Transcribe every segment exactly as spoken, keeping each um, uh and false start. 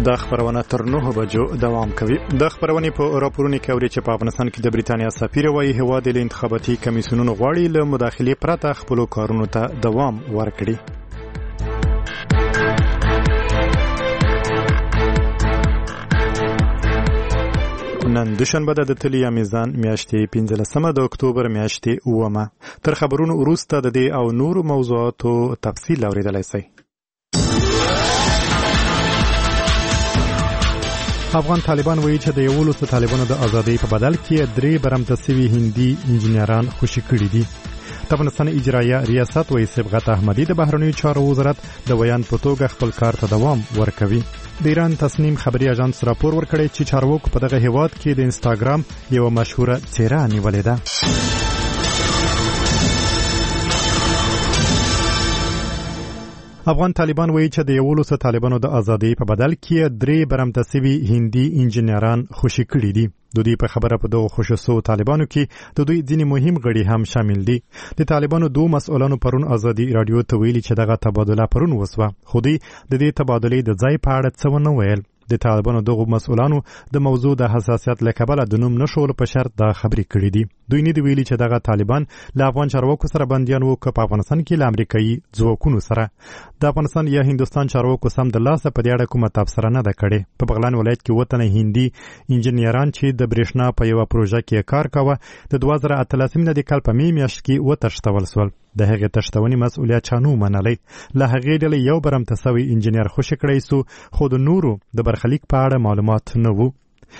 د خبرونه تر نه بجو دوام کوي. د خبرونه په راپورونو کې اوري چې په افغانستان کې د بریتانیا سفیر وايي هواد له انتخاباتي کمیسیونونو غواړي له مداخله پرته خپل کارونو ته دوام ورکړي. نن دوشنبه د تلیا میزان میاشتې پنځلسمه د اکتوبر میاشتې اومه. تر خبرونو وروسته د دې او نور موضوعاتو تفصیل اوریدلای شئ. افغان طالبان وایي چې د یولسو طالبانو د ازادۍ په بدل کې درې برمته سوي هندي انجنیران خوشي کړي دي. د افغانستان اجرایه ریاست وایي صبغت احمدي د بهرنیو چارو وزارت د ویان په توګه خپل کار ته دوام ورکوي. د ایران تصنیم خبري اژانس راپور ورکړی چې چارواکو په دغه هیواد کې د انستاګرام یو مشهوره څیره نیولې ده. افغان طالبان وایي چې د یولسو طالبانو د ازادۍ په بدل کې درې برمته سوي هندي انجنیران خوشي کړي دي. د دوی په خبره په دغه خوشو طالبانو کې د دوی ځینې مهم غړي هم شامل دي. د طالبانو دوه مسؤلانو پرون ازادي رادیو ته ویلي چې دغه تبادله پرون وسوه، خو دوی د دې تبادلې د ځای په اړه څه ونه ویل. د طالبانو دغه مسؤلانو د موضوع د حساسیت له کبله د نوم نشول په شرط دا خبرې کړې دي. دوی نه دی ویلي چې دغه طالبان له افغان چارواکو سره بندیان وو که په افغانستان کې له امریکایي ځواکونو سره. د افغانستان یا هندوستان چارواکو سم د لاسه په دې اړه کومه تبصره نه ده کړې. په بغلان ولایت کې وطن هندي انجنیران چې د برېښنا په یو پروژه کې کار کاوه د دوه زره اتلسم د کال په می میاشت کې وتښتول سول. د هغې تښتونې مسؤلیت چا نه منلی. له هغې ډلې یو برمته سوی انجنیر خوشي کړی سو، خو د نورو د برخلیک په اړه معلومات نه وو.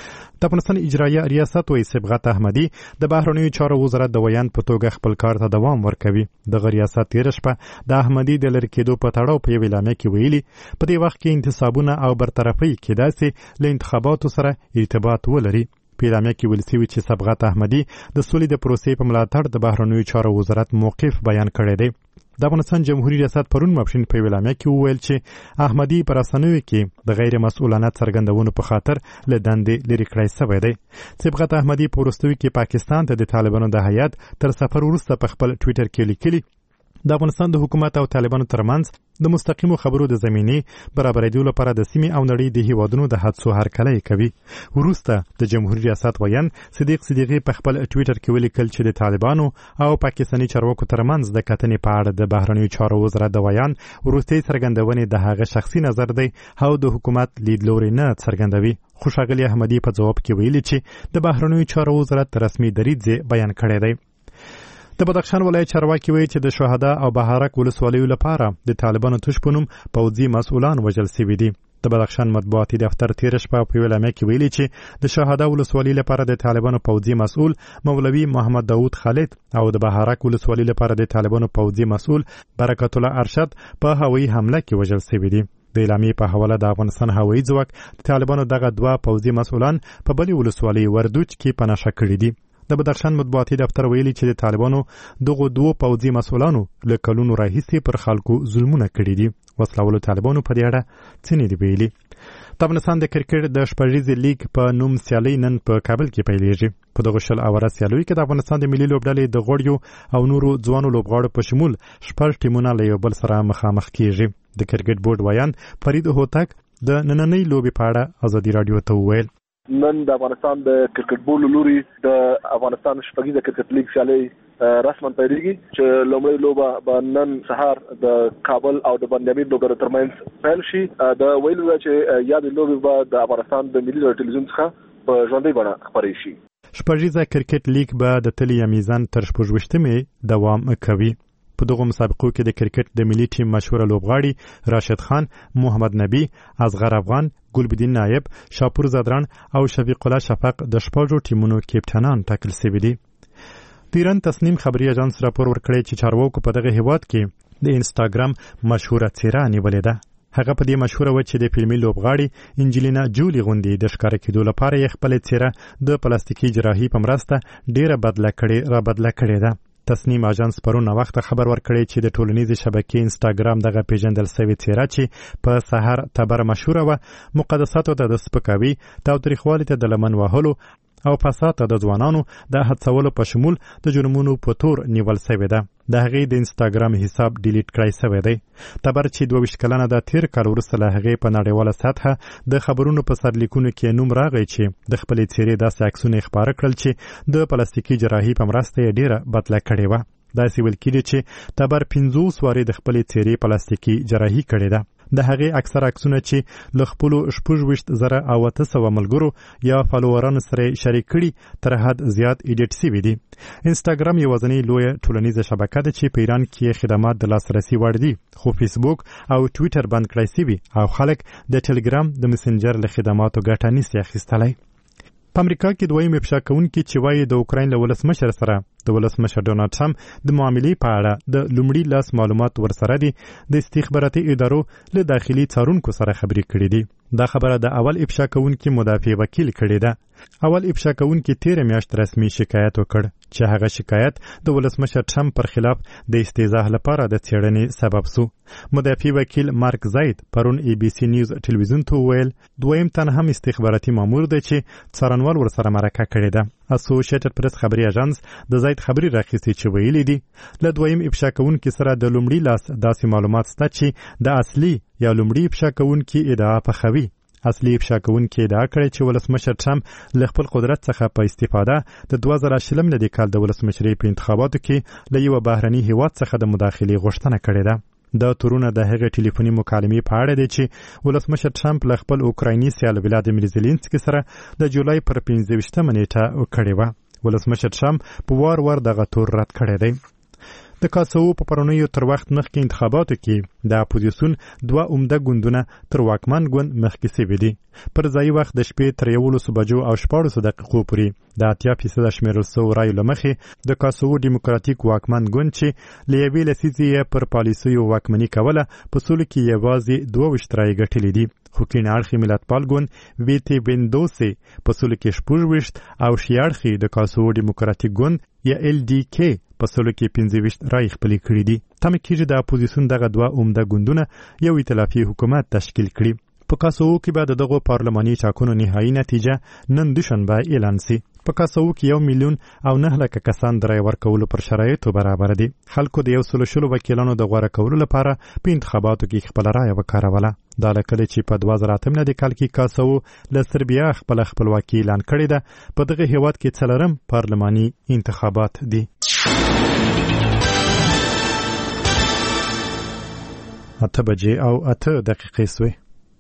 د افغانستان اجرایه ریاست وایي صبغت احمدي د بهرنیو چارو وزارت د ویان په توګه خپل کار ته دوام ورکوي. دغه ریاست تېره شپه د احمدي د لرې کېدو په تړاو په یو اعلامیه کې ویلي په دې وخت کې انتصابونه او برطرفۍ کېدای سي له انتخاباتو سره ارتباط ولري. په اعلامیه کې ویل شوي چې صبغت احمدي د سولې د پروسې په ملاتړ د بهرنیو چارو وزارت موقف بیان کړی دی. د افغانستان جمهوریت ریاست پرون ماپښین په اعلامیه کې وویل چې احمدي پر رسنیو کې د غیر مسؤلانه څرګندونو په خاطر له دندې لرې کړی شوی دی. صبغت احمدي په وروستیو کې پاکستان ته د طالبانو د هیات تر سفر وروسته په خپل ټویټر کې لیکلي د افغانستان د حکومت او طالبانو ترمنځ د مستقیمو خبرو د زمینې برابرېدو لپاره د سیمې او نړۍ د هیوادونو د حدسو هرکلی کوي. وروسته د جمهوریت ریاست ویان صدیق صدیقي په خپل ټویټر کې ولیکل چې د طالبانو او پاکستاني چارواکو ترمنځ د کتنې په اړه د بهرنیو چارو وزارت د ویان وروستۍ څرګندونې د هغه شخصي نظر دی او د حکومت لیدلوري نه څرګندوي. خو ښاغلي احمدي په ځواب کې ویلي چې د بهرنیو چارو وزارت رسمي دریځ بیان کړی دی. د بدخشان ولایت چارواکي وایي چې د شهدا او بهارک ولسوالیو لپاره د طالبانو تش په نوم پوځي مسؤلان وژل شوي دي. د بدخشان مطبوعاتي دفتر تېره شپه په یوه اعلامیه کې ویلي چې د شهدا ولسوالۍ لپاره د طالبانو پوځي مسؤل مولوي محمد داود خالد او د بهارک ولسوالۍ لپاره د طالبانو پوځي مسؤل برکت الله ارشد په هوایي حمله کې وژل شوي دي. د اعلامیې په حواله د افغانستان هوایي ځواک د طالبانو دغه دوه پوځي مسؤلان په بلې ولسوالۍ وردوج کې په نښه کړي دي. د بدخشان مطبوعاتي دفتر ویلي چې د طالبانو دغه دوه پوځي مسؤلانو له کلونو راهیسې پر خلکو ظلمونه کړي دي. وسلهوالو طالبانو په دې اړه څه نه دي ویلي. د افغانستان د کرکټ د شپږیزې لیګ په نوم سیالۍ نن په کابل کې پیلېږي. په دغه شل اوره سیالیو کې د افغانستان د ملي لوبډلې د غوړیو او نورو ځوانو لوبغاړو په شمول شپږ ټیمونه له یو بل سره مخامخ کېږي. د کرکټ بورډ ویان فرید هوتک د نننۍ لوبې په اړه ازادي رادیو ته وویل نن د افغانستان د کرکټ بورډ لوري د افغانستان شپږیزه کرکټ لیګ سیالۍ رسما پیلېږي چې لومړی لوبه به نن سهار د کابل او د بندامیر لوبډلو ترمنځ پیل شي. د ویلو چې یادې لوبې به د افغانستان د ملي ټلویزیون څخه په ژوندۍ بڼه خپرې شي. شپږیزه کرکټ لیګ به د تلیا میزان تر شپږویشتمې دوام کوي. په دغه مسابقو کې د کرکټ د ملي ټیم مشهور لوبغاړي راشد خان، محمد نبی، اصغر افغان، ګلبدین نایب، شاپور زدران او شفیق الله شفق د شپږو ټیمونو کیپټنان ټاکل شوي دي. د ایران تصنیم خبري اژانس راپور ورکړی چې چارواکو په دغه هیواد کې د انستاګرام مشهوره څیره نیولې ده. هغه په دې مشهوره و چې د فلمي لوبغاړي انجلینا جولی غوندې د ښکاره کېدو لپاره یې خپله څیره د پلاستیکي جراحي په مرسته ډیره بدله کړې را بدله کړې ده. تصنیم اژانس پرون وخت خبر ورکړی چې د ټولنیزې شبکې انستاګرام دغه پیژندل شوې څیره چې په سحر تبر مشهوره و مقدساتو ته د سپکاوي تاوتریخوالي ته د لمن وهلو او فساد د ځوانانو د هڅولو په شمول د جرمونو په تور نیول شوی ده. د هغې د انسټاګرام حساب ډیلیټ کړی شوی دی. تبر چې دوه ویشت کلنه د تیر کال وروسته له هغې په نړیواله سطحه د خبرونو په سرلیکونو کې نوم راغی چې د خپلې څېرې داسې عکسونه یې خپاره کړل چې د پلاستیکي جراحي په مرسته یې ډېره بدله کړې وه. داسې ویل کېږي چې تبر پنځوس وارې د خپلې څېرې پلاستیکي جراحي کړې ده. د هغې اکثر عکسونه چې له خپلو شپږ ویشت زره او اته سوه ملګرو یا فالوورانو سره شریک کړي تر حد زیات ایډیټ سوي دي. انسټاګرام یوازینۍ لویه ټولنیزه شبکه ده چې په ایران کې خدمات د لاسرسي وړ دي، خو فیسبوک او ټویټر بند کړی سوي او خلک د ټلګرام د مسنجر له خدماتو ګټه نشي اخیستلی. په امریکا کې دویم افشا کوونکي چې وایي د اوکراین له ولسمشر سره د ولسمشر ډونالډ ټرمپ د معاملې په اړه د لومړي لاس معلومات ورسره دي د استخباراتي ادارو له داخلي څارونکو سره خبرې کړې دي. دا خبره د اول افشا کوونکي مدافع وکیل کړې ده. اول افشا کوونکي تیر میاشت رسمي شکایت وکړ چې هغه شکایت د ولسمشر ټرمپ پر خلاف د استهزاء لپاره د څېړنې سبب سو. مدافع وکیل مارک زاید پرون ای بی سی نیوز ټلویزیون ته وویل دویم تن هم استخباراتي مامور دی چې څارنوال ورسره مرکه کړې ده. اسوسییټډ پریس خبري اژانس د زاید خبري راخیستي چې ویلي دي له دویم افشا کوونکي سره د لومړي لاس داسې معلومات شته چې د اصلي یا لومړي افشا کوونکي ادعا پخوي. اصلي افشا کوونکي ادعا کړې چې ولسمشر ټرمپ له خپل قدرت څخه په استفاده د دوه زره شلم نه د کال د ولسمشرۍ په انتخاباتو کې له یوه بهرني هیواد څخه د مداخلې غوښتنه کړې ده. دا تورونه د هغې ټلیفوني مکالمې په اړه دي چې ولسمشر ټرمپ له خپل اوکرایني سیال ولادیمیر زیلینسکي سره د جولای پر پنځه ویشتمه نیټه کړې وه. ولسمشر ټرمپ په وار وار دغه تور رد کړی دی. د کاسوو په پرونیو تر وخت مخکې انتخاباتو کې د اپوزیسیون دوه عمده ګوندونه تر واکمن ګوند مخکې سوي دي. پر ځایي وخت د شپې تر یولسو بجو او شپاړسو دقیقو پورې د اتیا فیصده شمیرل سوو رایو له مخې د کاسوو ډیموکراتیک واکمن ګوند چې له یوې لسیزې یې پر پالیسیو واکمني کوله په سولو کې یوازې دوه ویشت رایې ګټلې دي. خو کیڼ اړخي ملتپال ګوند ویتي ویندوسې په سولو کې شپږ ویشت او ښي اړخي د کاسوو ډیموکراتیک ګوند یا ال ډي کې په سولو کې پنځه ویشت رایې خپلې کړي دي. تمه کېږي د اپوزیسیون دغه دوه عمده ګوندونه یو ائتلافي حکومت تشکیل کړي. په کاسوو کې به د دغو پارلماني ټاکنو نهایي نتیجه نن دوشنبه اعلان سي. په کاسوو کې یو میلیون او نه لکه کسان د رای ورکولو پر شرایطو برابر دي. خلکو د یو سلو شلو وکیلانو د غوره کولو لپاره په انتخاباتو کې خپله رایه وکاروله. دا له کله چې په دوه زره اتم نه د کال کې کاسوو له سربیا خپله خپلواکي اعلان کړې ده. په دغه هیواد کې څلورم پارلماني انتخابات دي. اته بجې او اته دقیقې سوې.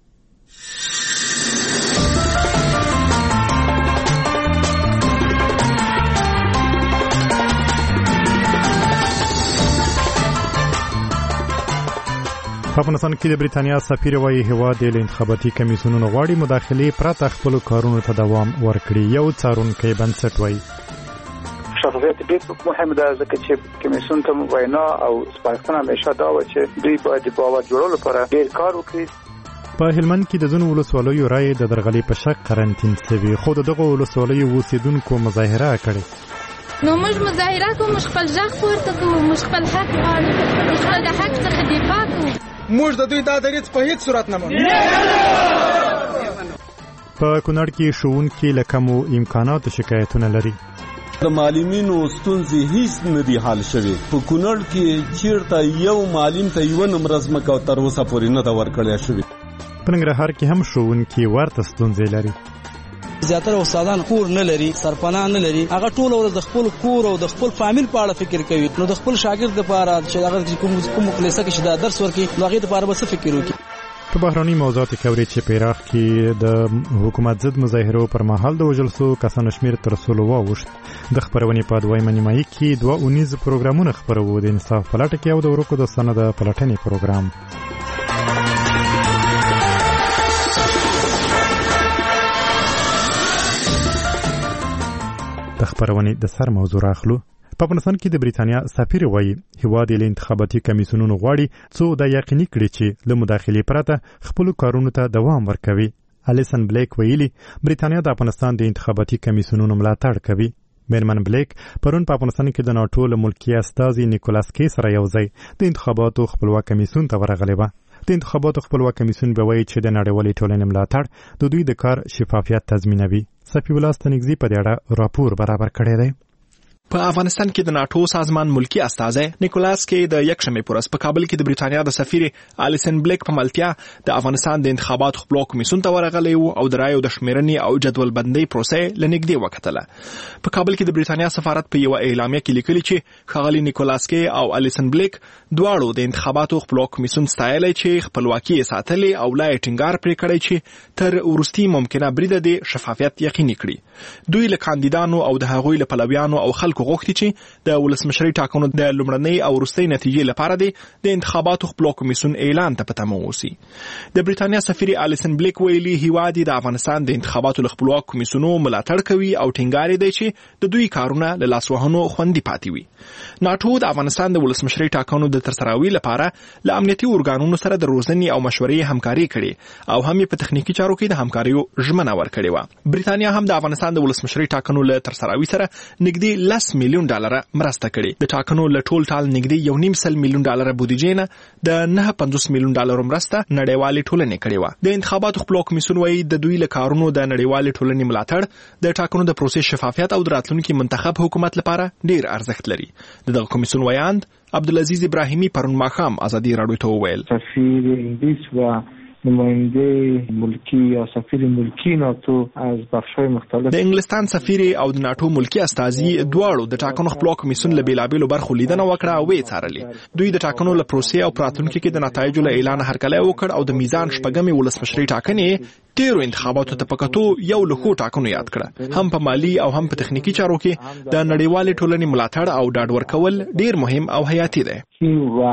په افغانستان کې د بریتانیا سفیر وایي هیواد له انتخاباتي کمیسیونونو غواړي مداخلې پرته خپلو کارونو ته دوام ورکړي. یو څارونکی بنسټ وایي شفافیت ډېر مهم ده ځکه چې کمیسیون ته وینا او سپارښتنه همیشه دا وه چې دوی باید د باور جوړولو لپاره ډېر کار وکړي. په هلمند کې د ځینو ولسوالیو رایې د درغلۍ په شک قرنطین شوي، خو د دغو ولسوالیو اوسېدونکو مظاهره کړې. نو موږ مظاهره کوو، موږ خپل غږ پورته کوو، موږ خپل حق غواړو، موږ خپل د حق څخه دفاع کوو. موږ د دوی دا دریځ په هیڅ صورت نه منو. په کونړ کې ښوونکي له کمو امکاناتو شکایتونه لري. د معلمینو ستونزې هیڅ نه دي حل شوي. په کونړ کې چیرته یو معلم ته یوه نمره ځمکه تر اوسه پورې نه ده ورکړې شوې. په ننګرهار کې هم ښوونکي ورته ستونزې لري. زیاتره استادان کور نه لري، سرپناه نه لري. هغه ټول ورځ د خپل کور او د خپل فامیل په اړه فکر کوي. نو د خپل شاګرد لپاره چې هغه کوم کوم کلیسه کې چې دا درس ورکړي نو هغې لپاره به څه فکر وکړي. په بهرني موضوعاتو کې اوري چې په عراق کې د حکومت ضد مظاهرو پر مهال د وژل شوو کسانو شمېر تر سلو واوښت. د خپرونې په دویمه نیمایي کې دوه اونیز پروګرامونه خپروو، د انصاف په لټه کې او د ورکو دوستانو د پلټنې پروګرام. د خپرونې د سر موضوع راخلو. په افغانستان کې د بریتانیا سفیر وایي هیواد له انتخاباتي کمیسیونونو غواړي څو دا یقیني کړي چې له مداخلې پرته خپلو کارونو ته دوام ورکوي. الیسن بلیک ویلي بریتانیا د افغانستان د انتخاباتي کمیسیونونو ملاتړ کوي. میرمن بلیک پرون په افغانستان کې د ناټو له ملکي استازي نیکولاس کی سره یو ځای د انتخاباتو خپلواک کمیسیون ته ورغلې وه. د انتخاباتو خپلواک کمیسیون به وایي چې د نړیوالې ټولنې ملاتړ د دوی د کار شفافیت تضمینوي. صفی الله ستنګزی په دې اړه راپور برابر کړی دی. په افغانستان کې د ناتو سازمان ملکی استازی نیکولاس کې د یکشنبه پورس په کابل کې د بریټانیا د سفیر الیسن بلیک په ملتیا د افغانستان د انتخاباتو خپلواک کمیسیون ته ورغلی او د رایو د شمیرنې او جدول بندۍ پروسې لنګدي وکتله. په کابل کې د بریټانیا سفارت په یو اعلامیه کې لیکلي چې ښاغلي نیکولاس کې او الیسن بلیک دواړو د انتخاباتو خپلواک کمیسیون ستایلی چې خپلواکي ساتلې او لا ټینګار پرې کړی چې تر وروستي ممکنه بریده د شفافیت یقیني کړي. دوی له کاندیدانو او د هغوی له پلویانو او خلکو غوښتي چې د ولسمشرۍ ټاکنو د لومړنۍ او وروستۍ نتیجې لپاره د انتخاباتو خپلواک کمیسیون اعلان ته په تمه اوسي. د بریټانیا سفیر الیسن بلیک ویلي هیواد د افغانستان د انتخاباتو خپلواک کمیسیونو ملاتړ کوي او ټینګار دی چې د دوی کارونه له لاسوهنو خوندي پاتې وي. ناتو د افغانستان د ولسمشرۍ ټاکنو د ترسروي لپاره له امنیتي ارګانونو سره د روزنې او مشورې همکاري کړې او هم په تخنیکی چارو کې د همکاریو ژمنه ورکړې وه. بریټانیا هم د افغانستان د ولسمشرۍ ټاکنو له ترسروي سره نږدې لس میلیون ډالر مرسته کړي. د ټاکنو له ټول ټال نږدې یو نیم سل میلیون ډالر بودیجې نه د نه پنځوس میلیون ډالر مرسته نړیوالې ټولنې کړې وه. د انتخاباتو خپلواک کمیسیون وایي د دوی له کارونو د نړیوالې ټولنې ملاتړ د ټاکنو د پروسې شفافیت او د راتلونکي منتخب حکومت لپاره ډیر ارزښت لري. دغه کمیسیون وایاند عبدالعزیز ابراهیمی پرون ماښام ازادي راډیو ته وویل سفیر انګلیس و نماینده ملکی یا سفیر ملکی ناتو از بخش‌های مختلف د انګلستان سفیر او د ناتو ملکی استازي دواړو د ټاکنو خپلواک کمیسیون له بیلابیلو برخو لیدنه وکړه او ویې څارلې. دوی د ټاکنو له پروسې او راتلونکي کې د نتایجو له اعلان هرکلی وکړ او د میزان شپږمې ولسمشرۍ ټاکنې تیرو انتخاباتو ته پکتو یو له ښو ټاکنو یاد کړه. هم په مالي او هم په تخنیکی چارو کې د نړیوالې ټولنې ملاتړ او ډاډ ورکول ډیر مهم او حیاتي دی. و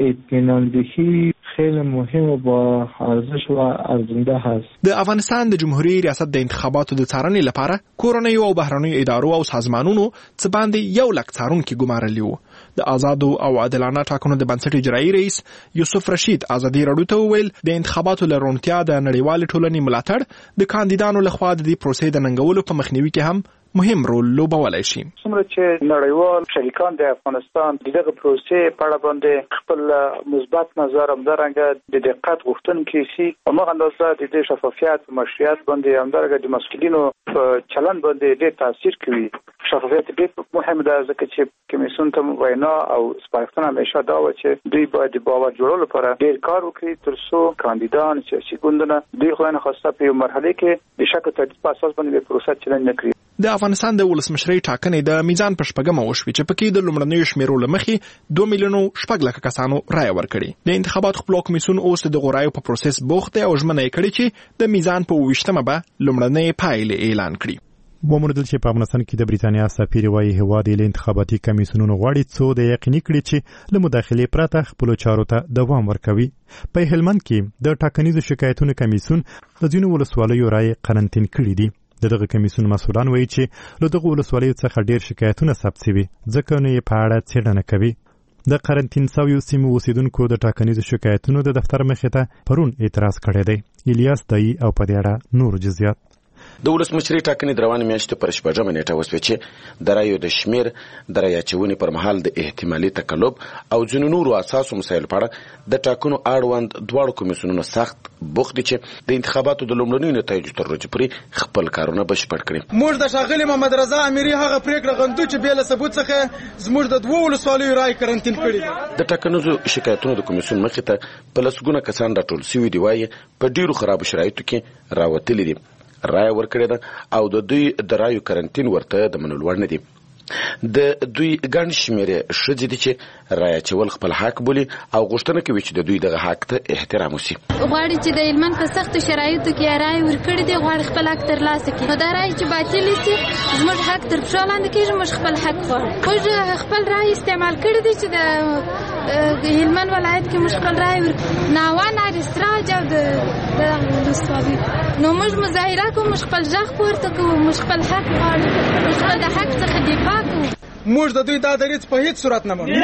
اطمیناندهی خیلی مهم و با ارزش و ارزنده هست. د افغانستان د جمهوریت ریاست د انتخاباتو د څارنې لپاره کورنیو او بهرنیو ادارو او سازمانونو څه باندې یو لک څارونکي ګمارلي وو. د آزادو او عادلانه ټاکنو د بنسټ اجرایي رئیس یوسف رشید ازادي راډیو ته وویل د انتخاباتو له روڼتیا د نړیوالې ټولنې ملاتړ د کاندیدانو لخوا د دې پروسې د ننګولو په مخنیوي کې هم مهم رول لوبولی شي. څومره چې نړیوال شریکان د افغانستان دغه پروسې په اړه باندې خپل مثبت نظر همدارنګه د دقت غوښتونکي شي او هغه اندازه د دې شفافیت او مشروعیت باندې همدارنګه د مسؤلینو په چلن باندې ډېر تاثیر کوي. شفافیت ډېر مهم ده ځکه چې کمیسیون ته وینا او سپارښتنه همیشه دا و چې دوی باید د باور جوړولو لپاره ډېر کار وکړي تر څو کاندیدان سیاسي ګوندونه دوی خو نه خواسته په یو مرحله کې د شک تردید په اساس باندې پروسه چلن نه کړي. د افغانستان د ولسمشرۍ ټاکنې د میزان په شپږمه وشوې چې پکې د لومړنیو شمیرو له مخې دوه میلیونو شپږ لکه کسانو رایه ورکړې. د انتخاباتو خپلواک کمیسیون اوس د غوړایو په پروسس بوخت دی او ژمنه یې کړې چې د میزان په اوویشتمه به لومړنۍ پایلې اعلان کړي. وموندل چې په افغانستان کې د بریټانیا سفیر وايي هیواد یې انتخاباتي کمیسیونونو غواړي څو د یقیني کړي چې له مداخلې پرته خپل چارو ته دوام ورکوي. په هلمند کې د ټاکنیزو شکایتونو کمیسیون د ځینو ولسوالیو رایې قرنطین کړي دي. دغه کمیسیون مسؤلان وایي چې له دغه ولسوالیو څخه ډیر شکایتونه ثبت شوي ځکه نو یې په اړه څېړنه کوي. د قرنطین شویو سیمو اوسیدونکو د ټاکنیزو شکایتونو د دفتر مخې ته پرون اعتراض کړی دی. الیاس دایی او په دې اړه نور جزئیات. د ولسمشرۍ ټاکنې د روانې میاشتې پر شپږمه نیټه وسوې چې د رایو د شمیر د رایې اچونې پر مهال د احتمالي تقلب او ځینو نورو اساسو مسایلو په اړه د ټاکنو اړوند دواړو کمیسیونونو سخت بوخت دي چې د انتخاباتو د لومړنیو نتایجو تر ورځې پورې خپل کارونه بشپړ کړي. موږ د ښاغلي محمد رضا امیري هغه پریکړه غندو چې بې له ثبوت څخه زموږ د دوو ولسوالیو رایې قرنطین کړي. د ټاکنیزو شکایتونو د کمیسیون مخې ته په لسګونه کسان راټول شوي دي وایي په ډیرو خرابو شرایطو کې راوتلي دي. رایه ورکړې ده او د دوی د رایو قرنطین ورته د منلو وړ نه دي. د دوی ګڼ شمېرې ښځې دي چې رایه اچول خپل حق بولي او غوښتنه کوي چې د دوی دغه حق ته احترام وشي. غواړي چې د هلمند په سختو شرایطو کې رایه ورکړې دي غواړي خپل حق ترلاسه کړي. نو دا رایه چې باطلې سي زموږ حق تر پښو لاندې کېږي. موږ خپل حق غواړو. موږ خپل رایه استعمال کړی دی چې د هلمند ولایت کې موږ خپل رایه ورکړو. ناوه نارسراج او د ولسوالي نو موږ مظاهره کوو. موږ خپل غږ پورته کوو. موږ خپل حق غواړو. موږ خپل د حق څخه دفاع موږ د دوی دا دریځ په هیڅ صورت نه منو.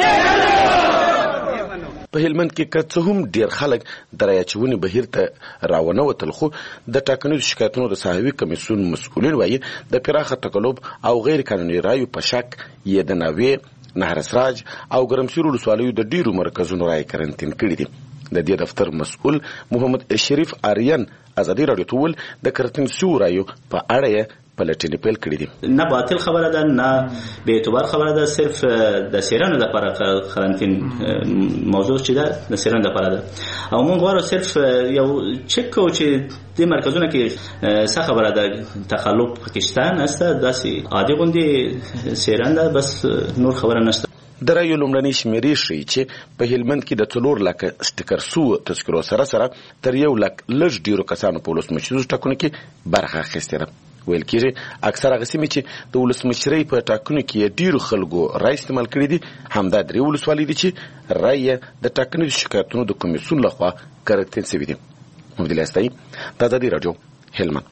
په هلمند کې که څه هم ډیر خلک د رایې اچونې بهیر ته راونه وتل خو د ټاکنیزو شکایتونو د صحوي کمیسیون مسؤلین وایي د پراخه تقلب او غیر قانوني رایو په شک یې د ناوې نهرسراج او ګرمسیر ولسوالیو د ډیرو مرکزونو رایې قرنطین کړي دي. د دې دفتر مسؤل محمد شریف آریان ازادي راډیو ته وویل د قرنطین شویو رایو په اړه یې پلټنې پیل کړې دي. نه باطل خبره ده، نه به اعتبار خبره ده، صرف د سیرانو لپاره قرنطین موضوع چې ده د سیرانو لپاره ده او موږ غواړو صرف یو چک کو چې د مرکزونو کې څه خبره ده تخلف پاکستان است، داسې عادي غوندي سیران ده، بس نور خبره نشته. د رایو لومړنۍ شمیرې ښیي چې په هلمند کې د څلور لکه سټیکر سو تذکرو سره سره تر یو لک لږ ډیرو کسانو په ولسمشریزو ټاکنو کې برخه اخیستې ده. ویل کېږي اکثره هغه سیمې چې د ولسمشرۍ په ټاکنو کې ډیرو خلکو رای استعمال کړي دي همدا درې ولسوالۍ دي چې رای د ټاکنیزو شکایتونو د کمیسیون لخوا کرکټین شوي دي. محمد الهستایي، د ازادي راډیو، هلمند.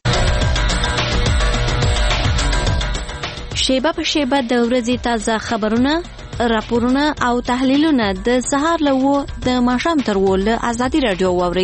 شیبه په شیبه د ورځې تازه خبرونه، راپورونه او تحلیلونه د سهار له و د ماښام تر و له ازادي راډیو واورئ.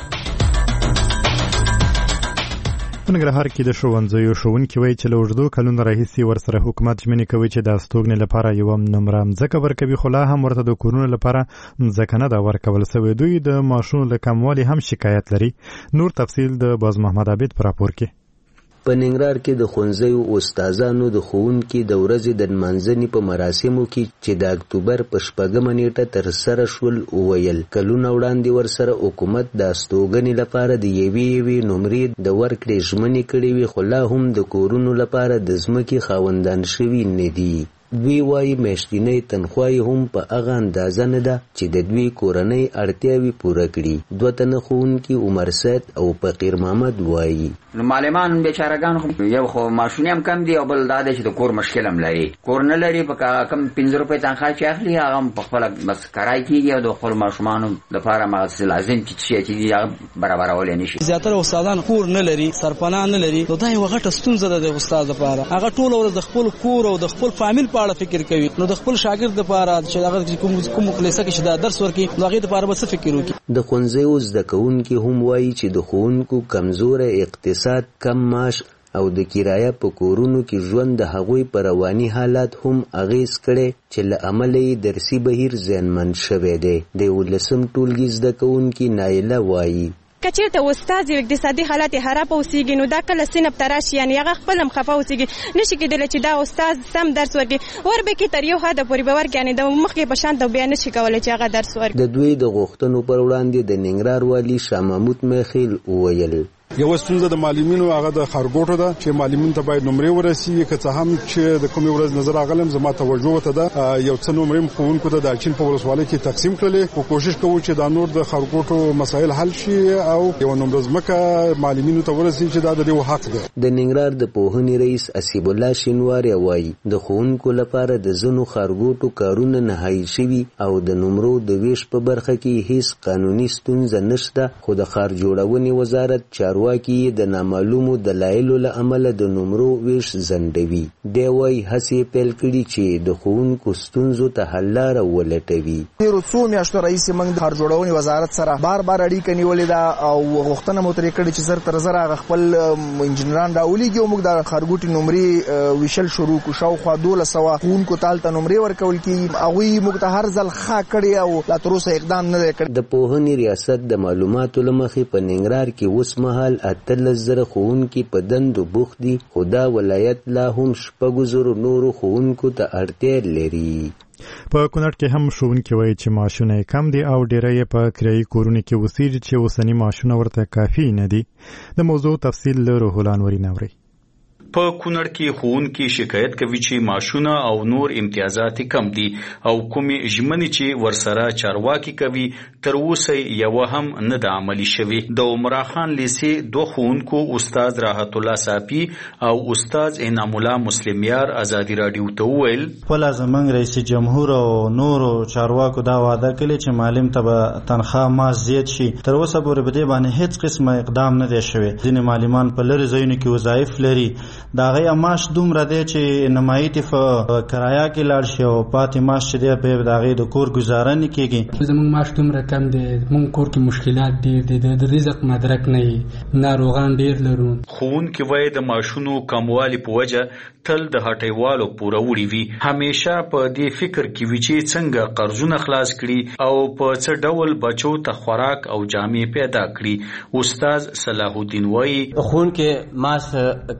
په ننګرهار کې د ښوونځیو ښوونکي وایي چې له اوږدو کلونو راهیسې ورسره حکومت ژمنې کوي چې د استوګنې لپاره یوه نمره مځکه ورکوي، خو لا هم ورته د کورونو لپاره مځکه نه ده ورکول سوې. دوی د معاشونو له کموالي هم شکایت لري. نور تفصیل د باز محمد عابد په راپور کې. په ننګرهار کې د ښوونځیو استادانو د ښوونکي د ورځې د نمانځنې په مراسمو کې چې د اکتوبر په شپږمه نیټه ترسره شول وویل کلونه وړاندې ورسره حکومت د استوګنې لپاره د یوې یوې نمرې د ورکړې ژمنې کړې وي، خو لا هم د کورونو لپاره د ځمکې خاوندان شوي نه دي. دوی وایي میاشتنۍ تنخواه هم په هغه اندازه نه ده چې د دوی کورنۍ اړتیاوې پوره کړي. دوه تنه ښوونکي عمر سید او فقیر محمد وایي معلمان بیچارهګان یو خو ماشونې هم کم دي او بل دا دی چې د کور مشکل هم لري، کور نه لري، په کم پنځه روپۍ تنخواه چې اخلي هغه هم په خپله بس کرای کېږي او د خپلو ماشومانو لپاره هغه لازم چې شی چې دي هغه برابرولی نه شي. زیاتره استادان کور نه لري، سرپناه نه لري، نو دا یوه غټه ستونزه ده د استاد لپاره. هغه ټوله ورځ د خپل کور او د خپل فامیل په اړه فکر کوي، نو د خپل شاګرد لپاره چې هغه کوم کوم کلیسه کې چې دا درس ورکړي نو هغې لپاره به څه فکر وکړي. د ښوونځیو زده کوونکي هم وایي چې د ښوونکو کمزوری اقتصاد، کم معاش او د کرایه په کورونو کې ژوند د هغوی په رواني حالات هم اغیز کړی چې له امله یې درسي بهیر زیانمن شوی دی. د یولسم ټولګي زده کوونکي نایله وایي که چېرته استاد یو اقتصادي حالت یې خراب اوسېږي نو دا کله صنف ته راشي یعنې هغه خپل هم خفه اوسېږي، نشي کېدلی چې دا استاد سم درس ورکړي، وربکې تر یو حده پورې به ورکړي، یعنې د مخکې په شان ته بیا نشي کولی چې هغه درس ورکړي. د دوی د غوښتنو پر وړاندې د ننګرهار والي شاه محمود میخیل وویل یو ستونزه د معلمینو هغه د خارګوټو ده چې معلمین ته باید نمرې ورسیږي، که څه هم چې د کومې ورځ نظر راغلم زما توجه ورته ده یو څه نمرې ښوونکو ته د اچین په ولسوالۍ کې تقسیم کړلې، خو کوشش کوو چې دا نور د خارګوټو مسایل حل شي او یو نمره ځمکه معلمینو ته ورسیږي چې دا د دوی حق ده. د ننګرهار د پوهنې رئیس اسیب الله شینواری وایي د ښوونکو لپاره د ځینو خارګوټو کارونه نهایي شوي او د نمرو د ویش په برخه کې هیڅ قانوني ستونزه نشته، خو د ښار جوړونې وزارت چارواکي د نامعلومو دلایلو له امله د نمرو ویش ځنډوي. دی وایي هڅې پیل کړي چې د ښوونکو ستونزو ته حل لاره ولټوي. تېرو څو میاشتو راهیسې موږ د ښار جوړونې وزارت سره بار بار اړیکه نیولې ده او غوښتنه مو ترې کړې چې زر تر زره هغه خپل انجینران راولېږي او موږ د ښارګوټي نمرې ویشل شروع کړو. شاوخوا دولس سوه ښوونکو ته هلته نمرې ورکول کېږي، هغوی موږ ته هر ځل ښه کړې او لا تر اوسه اقدام نه دی کړی. د پوهنې ریاست د معلوماتو له مخې په ننګرهار کې اوس مهال اتلس زره ښوونکي په دندو بوخت دي، خو دا ولایت لا هم شپږو زرو نورو ښوونکو ته اړتیا لري. په کونړ کې هم ښوونکي وایي چې معاشونه کم دي او ډیری یې په کرایي کورونو کې اوسېږي چې اوسني معاشونه ورته کافي نه دي. د موضوع تفصیل له روح الانوري نوري. په کونړ کې ښوونکي شکایت کوي چې معاشونه او نور امتیازات کم دي او کومې ژمنې چې ورسره چارواکي کوي تر اوسه یوه هم نه ده عملي شوې. د عمرا خان لیسې دوه ښوونکو استاد راحت الله صافي او استاد انعام الله مسلمیار ازادي راډیو ته وویل خپله زموږ رئیس جمهور او نورو چارواکو دا وعده کړې چې معلم ته به تنخواه معاش زیات شي. تر اوسه پورې په دې باندې هیڅ قسمه اقدام نه دی شوی. ځینې معلمان په لرې ځایونو کې وظایف لري، د هغې معاش دومره دی چې نمایي ته په کرایه کې لاړ شي او پاتې معاش چې دی په د هغې د کور ګزاره نه کېږي. زموږ معاش دومره کم دی، زموږ کور کې مشکلات ډېر دي، د رزق مدرک نه وي، ناروغان ډېر لرو. ښوونکي وایي د معاشونو کموالي په وجه تل د هټیوالو پوره وړي وي. همیشه په دې فکر کې وي چې څنګه قرضونه خلاص کړي او په څه ډول بچو ته خوراک او جامې پیدا کړي. استاد صلاح الدین وایي ښوونکي معاش کم دی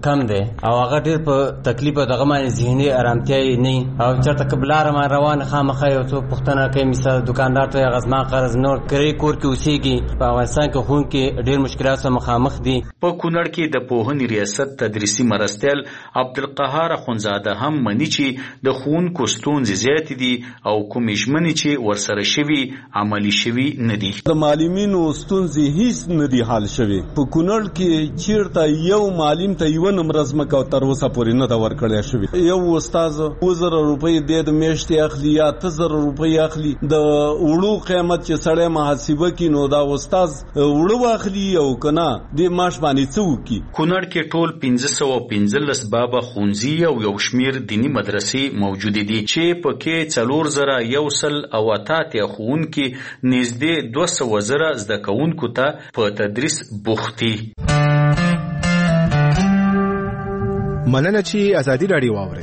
او هغه ډیر په تکلیف دغه باندې ذهني آرامتیا نه او چرته قبلار ما روان خامخې او څو پښتنه کوي مثال دکاندار ته غزما قرض نور کړی کور کې اوسېږي په افغانستان کې خون کې ډیر مشکلات سره مخامخ دي. په کونړ کې د پوهنې ریاست تدریسي مرستیال عبدالقهار اخونزاده هم مني چې د ښوونکو ستونزې زیاتې دي او کومې ژمنې چې ورسره شوي عملي شوي نه دي. د معلمینو ستونزې هیڅ نه دي حل شوي. په کونړ کې چیرته یو معلم ته یو نمبر ځمکه او تر اوسه پورې نه ده ورکړی شوې. یو استاد اووه زره روپۍ دی د میاشتې اخلي یا اته زره روپۍ اخلي. د وړو قیمت چې سړی محاسبه کړي نو دا استاد وړو اخلي او که نه دې معاش باندې څه وکړي. کونړ کې ټول پنځه سوه پنځلس بابه ښوونځي او یو شمېر دیني مدرسې موجودې دي چې پکې څلور زره یو سل او اته اتیا ښوونکي نږدې دوه سوه زره زده کوونکو ته په تدریس بوخت دي. مننه چې ازادي راډیو واورئ.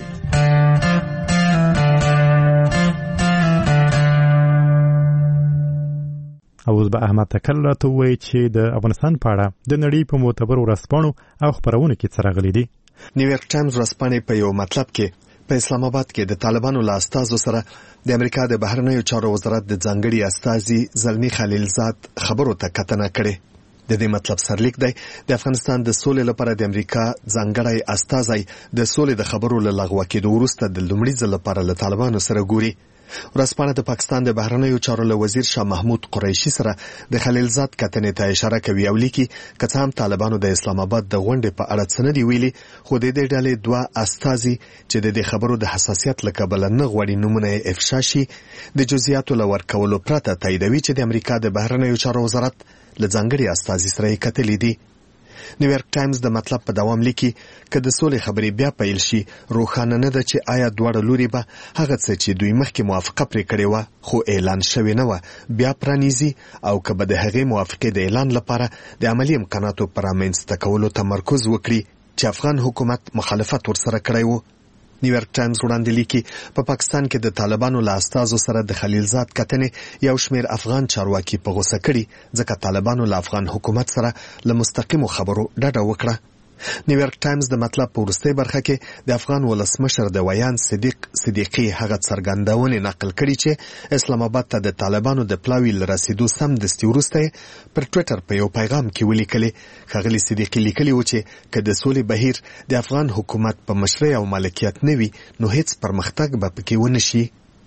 اوس به احمد تکل راته ووایي چې د افغانستان په اړه د نړۍ په معتبرو ورځپاڼو او خپرونو کې څه راغلي دي. نیویارک ټایمز ورځپاڼې په یو مطلب کې په اسلام آباد کې د طالبانو له استازو سره د امریکا د بهرنیو چارو وزارت د ځانګړي استازي زلمی خلیلزاد خبرو ته کتنه کړې. د دې مطلب سرلیک دی د افغانستان د سولې لپاره د امریکا ځانګړی استازی د سولې د خبرو له لغوه کېدو وروسته د لومړي ځل لپاره له طالبانو سره ګوري. ورځپاڼه د پاکستان د بهرنیو چارو له وزیر شاه محمود قریشي سره د خلیلزاد کتنې ته اشاره کوي او لیکي که څه هم طالبانو د اسلام آباد د غونډې په اړه څه نه دي ویلي خو د دې ډلې دوه استازي چې د دې خبرو د حساسیت له کبله نه غواړي نومونه یې افشا شي د جزئیاتو له ورکولو پرته تاییدوي چې د امریکا د بهرنیو چارو وزارت له ځانګړي استازي سره یې کتلي دي. نیویارک ټایمز د مطلب په دوام لیکي که د سولې خبرې بیا پیل شي روښانه نه ده چې آیا دواړه لوري به هغه څه چې دوی مخکې موافقه پرې کړې وه خو اعلان شوې نه وه بیا پرانیزي او که به د هغې موافقې د اعلان لپاره د عملي امکاناتو پر رامنځته کولو تمرکز وکړي چې افغان حکومت مخالفت ورسره کړی و. نیویارک ټایمز وړاندې لیکي په پا پاکستان کې د طالبانو له استازو سره د خلیلزاد کتنې یو شمېر افغان چارواکي په غوسه کړي ځکه طالبانو له افغان حکومت سره له مستقیمو خبرو ډډه وکړه. نیویارک ټایمز د مطلب په وروستۍ برخه کې د افغان ولسمشر د ویان صدیق صدیقي هغه څرګندونې نقل کړي چې اسلام آباد ته د طالبانو د پلاوي له رسیدو سمدستي وروسته پر ټویټر په یو پیغام کې ولیکلې. ښاغلي صدیقي لیکلي و چې که د سولې بهیر د افغان حکومت په مشرۍ او مالکیت نه وي نو هیڅ پرمختګ به پکې ونه شي.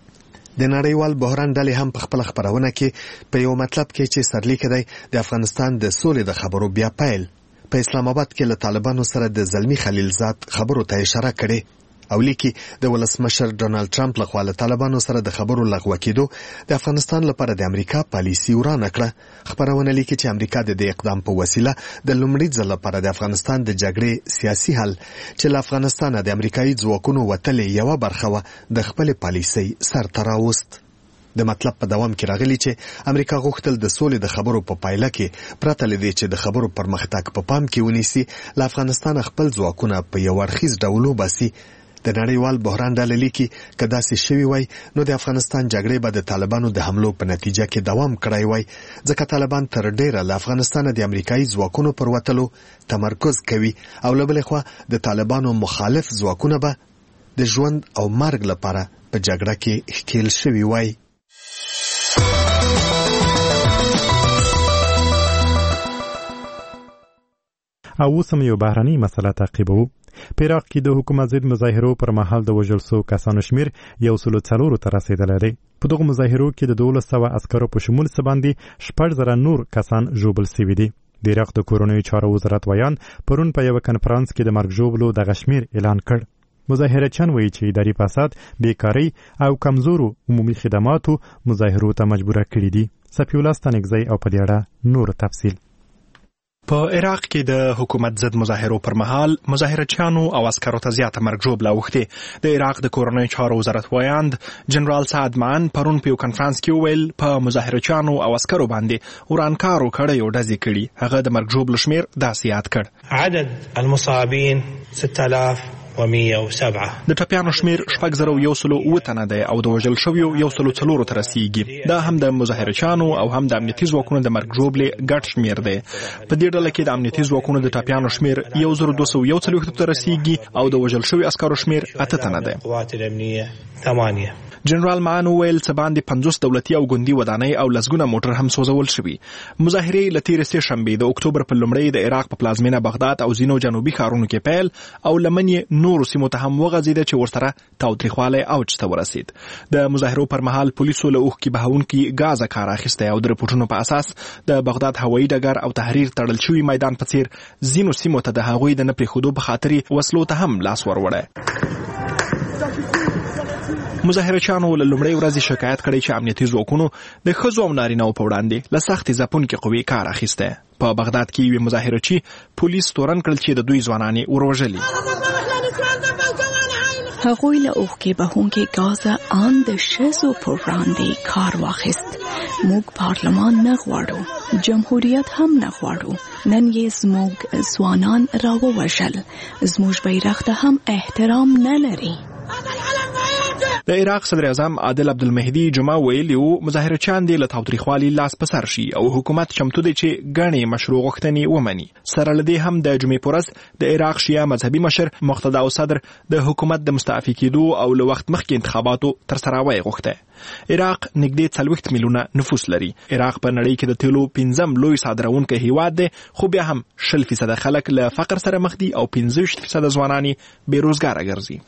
د نړیوال بحران ډلې هم په خپل خبرونه کې په یو مطلب کې چې سرلیک دی د افغانستان د سولې د خبرو بیا پیل په اسلام آباد کې له طالبانو سره د زلمی خلیلزاد خبرو ته اشاره کړې او لیکي د ولسمشر ډونالد ټرمپ لخوا له طالبانو سره د خبرو لغوه کېدو د افغانستان لپاره د امریکا پالیسي ورانه کړه. خبرونه لیکي چې امریکا د دې اقدام په وسیله د لومړي ځل لپاره د افغانستان د جګړې سیاسي حل چې له افغانستانه د امریکایي ځواکونو وتلې یوه برخه وه د خپلې پالیسۍ سرته راوست. د مطلب په دوام کې راغلی چې امریکا غوښتل د سولې د خبرو په پایله کې پرته له دې چې د خبرو پرمختګ په پام کې ونیسي له افغانستان خپل ځواکونه په یو اړخیز ډول وباسي. د نړیوال بحران ډلې لیکي که داسې شوي وای نو د افغانستان جګړې به د طالبانو د حملو په نتیجه کې دوام کړی وای ځکه طالبان تر ډیره له افغانستانه د امریکایي ځواکونو پر وتلو تمرکز کوي او له بلې خوا د طالبانو مخالف ځواکونه به د ژوند او مرګ لپاره په جګړه کې ښکیل شوي وای. او اوس هم یو بهرنۍ مسله تعقیبوو. په عراق کې د حکومت ضد مظاهرو پر مهال د وژل شوو کسانو شمېر یو سلو څلورو ته رسېدلی دی. په دغو مظاهرو کې د دولس سوه عسکرو په شمول څه باندې شپږ زره نور کسان ژوبل سوي دي. د عراق د کورنیو چارو وزارت ویان پرون په یوه کنفرانس کې د مرګ ژوبلو دغه شمېر اعلان کړ. مظاهرچیان وایي چې اداري فساد، بیکارۍ او کمزورو عمومي خدماتو مظاهرو ته مجبوره کړي دي. صفیالله ستانکزی او په دې اړه نور تفصیل. په عراق کې د حکومت ضد مظاهرو پر مهال مظاهرچیانو او عسکرو ته زیاته مرګ ژوبله اوښتې. د عراق د کورنیو چارو وزارت ویاند جنرال سعد معن پرون په یو کنفرانس کې وویل په مظاهرچیانو او عسکرو باندې ورانکارو کړی او ډزې کړي. هغه د مرګ ژوبلو شمېر داسې یاد کړ: عدد المصابين ستة آلاف ومئة وسبعة. د ټپیانو شمیر شپږ زره یو سل اووه تنه دی او د وژل شویو یو سل څلور ته رسیږي. دا هم د مظاهرچیانو او هم د امنیتي ځواکونو د مرګ ژوبلې ګډ شمیر دی. په دې ډله کې د امنیتي ځواکونو د ټپیانو شمیر یو زره دوه سوه یو څلوېښت ته رسیږي او د وژل شویو عسکرو شمیر اته تنه دی. القوات الأمنية ثمانية. جنرال معان ویل څه باندې پنځوس دولتي او ګوندي ودانۍ او لسګونه موټر هم سوځول شوي. مظاهرې له تېرې سې شنبې د اکتوبر په لومړۍ د عراق په پلازمینه بغداد او ځینو جنوبي ښارونو کې پیل او لمن یې نورو سیمو ته هم وغځېده چې ورسره تاوتریخوالی اوج ته ورسید. د مظاهرو پر مهال پولیسو له اوښکې بهونکي ګازه کار اخیستی او د رپورټونو په اساس د بغداد هوایي ډګر او تحریر تړل شوي میدان په څیر ځینو سیمو ته د هغوی د نه پرېښودو په خاطر وسلو ته هم لاس وروړی. مظاهرچیانو له لومړۍ ورځې شکایت کړی چې امنیتي ځواکونو د ښځو او نارینه‌و په وړاندې له سختې ځپونکې قوې کار اخیستی. په بغداد کې یوې مظاهرچي پولیس تورن کړل چې د دوی ځوانانې وروژلي. هغوی له اوښکې بهونکي ګازه ان د ښځو پر وړاندې کار واخیست. موږ پارلمان نه غواړو، جمهوریت هم نه غواړو. نن یې زموږ ځوانان راووژل. زموږ بیرغ ته هم احترام نه لري. د عراق صدر اعظم عادل عبدالمهدي جمعه ویلي وو مظاهرچیان دې له تاوتریخوالي لاس په سر شي او حکومت چمتو دی چې ګڼې مشروع غوښتنې ومني. سره له دې هم د جمعې په ورځ د عراق شیعه مذهبي مشر مقتدا الصدر د حکومت د مستعفي کېدو او له وخت مخکې انتخاباتو ترسروی غوښتی. عراق نږدې څلوېښت میلیونه نفوس لري. عراق په نړۍ کې د تیلو پنځم لوی صادروونکی هیواد دی، خو بیا هم شل فیصده خلک له فقر سره مخ دي او پنځه ویشت فیصده ځوانان یې بېروزګاره ګرځي.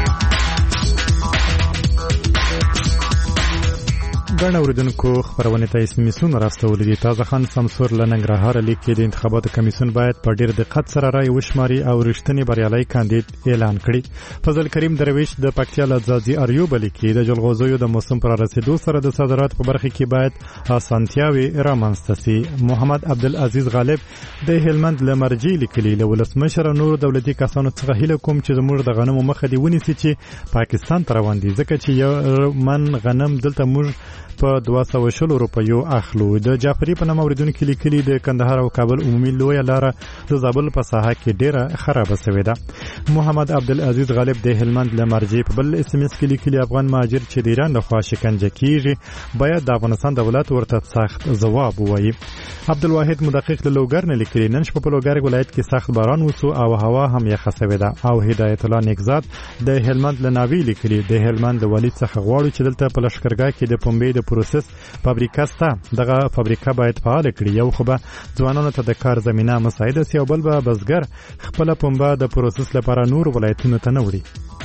ګڼ اوریدونکو خپرونې ته اسمسونه راستولي دي. تازه خان سمسور له ننګرهاره لیک کې د انتخاباتو کمیسیون باید په ډېر دقت سره رای وشماري او رښتینی بریالی کاندید اعلان کړي. فضل کریم درویش د پکتیا له ځاځي اریوب لیک کې د جلغوزیو د موسم پر رسیدو سره د صادراتو په برخه کې باید اسانتیاوي رامنځته سي. محمد عبدالعزیز غالب د هلمند له مرجي لیکلي له ولسمشر نور دولتي کسانو څخه هیله کوم چې زموږ د غنمو مخه دی ونیسي چې پاکستان ته روان دي، ځکه چې یو من غنم دلته موږ په دوه سوه شل روپیو اخلو. د جعفري په نامه اوریدونکي لیکلي د کندهار او کابل عمومي لویه لاره د زابل په ساحه کې ډیره خرابه شوې ده. محمد عبدالعزیز غالب د هلمند له مرجع په بل اس ام اس کې لیکلي افغان مهاجر چې د ایران لخوا شکنجه کیږي باید د افغانستان دولت ورته سخت ځواب ووایي. عبدالواحد مدقق له لوګر نه لیکلي نن شپه په لوګر ولایت کې سخت باران وسو او هوا هم یخه شوې ده. او هدایت الله نیکزاد د هلمند له ناوی لیکلي د هلمند د والد څخه غواړو چې دلته په لشکرګاه کې د پنبې د پروسس فابریکه سته. دغه فابریکه باید فعال کړي. یو خو به ځوانانو ته د کار زمینه مساعده سي او بل به بزګر خپل پنبه د پروسس لپاره نور ولایتونو ته نه وړي.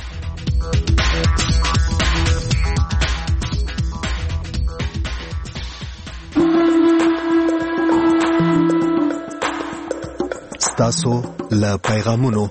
ستاسو له پیغامونو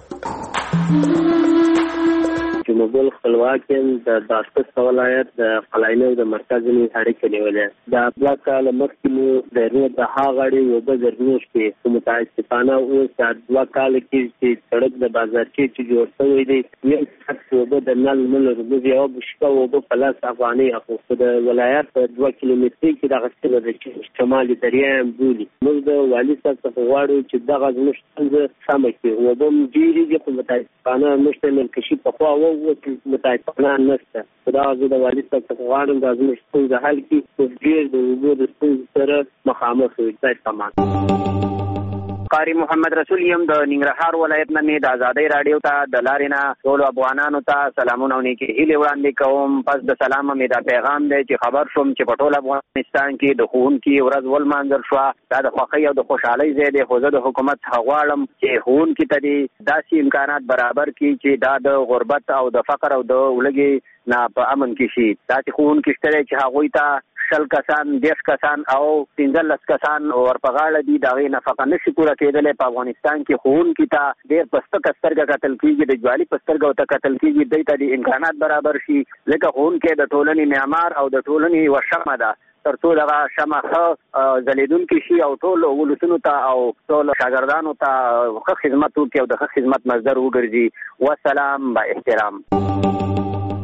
مقبول خپلواک یم د باسکت ولایت د قلاینو د مرکز نه اړیکه نیولې د خپل کال مخکې مو د روډ د هاغړی و به درنوش کې متاسفانه او د خپل کال کې چې سړک د بازار کې چې جوړ شوی دی یو څه به د نل مل رمز یو بشکا او په پلاس افغاني اخو د ولایت په دوه کیلومتري کې د غسل د شمالي دریایم بولی موږ د والي صاحب څخه غواړو چې دغه زموږ څنګه سم کړي او به مجيري په متاسفانه مشته ملکشي په خوا او متاسفانه نشته. خدا عزوجل د والي صاحب څخه غواړم د زموږ څنګه حل کړي او ډیر د وګړو د څنګه سره مخامخ وي. ځای سامان قاری محمد رسول یم د ننګرهار ولایت نه د ازادۍ رادیو ته د لارې نه ټولو افغانانو ته سلامونه او نیکې هیلې وړاندې کوم. پس د سلام مې دا پیغام دی چې خبر شوم چې په ټول افغانستان کې د ښوونکي ورځ ولمانځل شوه. دا د خوښۍ او د خوشحالۍ ځای دی، خو زه د حکومت څخه غواړم چې ښوونکي ته دې داسې امکانات برابر کړي چې دا د غربت او د فقر او د ولږې نه په امن کې شي. داسې ښوونکي شته دی چې هغوی ته شل کسان دېرش کسان او پنځلس کسان ورپغاړه دي د هغې نفقه نشي پوره کېدلی. په افغانستان کې ښوونکي ته ډېر په سپکه سترګه کتل کېږي، د جوالي په سترګه ورته کتل کېږي. دوی ته د امکانات برابر شي ځکه ښوونکی د ټولنې معمار او د ټولنې یوه شمعه ده تر څو دغه شمعه ښه ځلېدونکې شي او ټول ولسونو ته او ټول شاګردانو ته ښه خدمت وکړي او د ښه خدمت مصدر وګرځي. والسلام با احترام.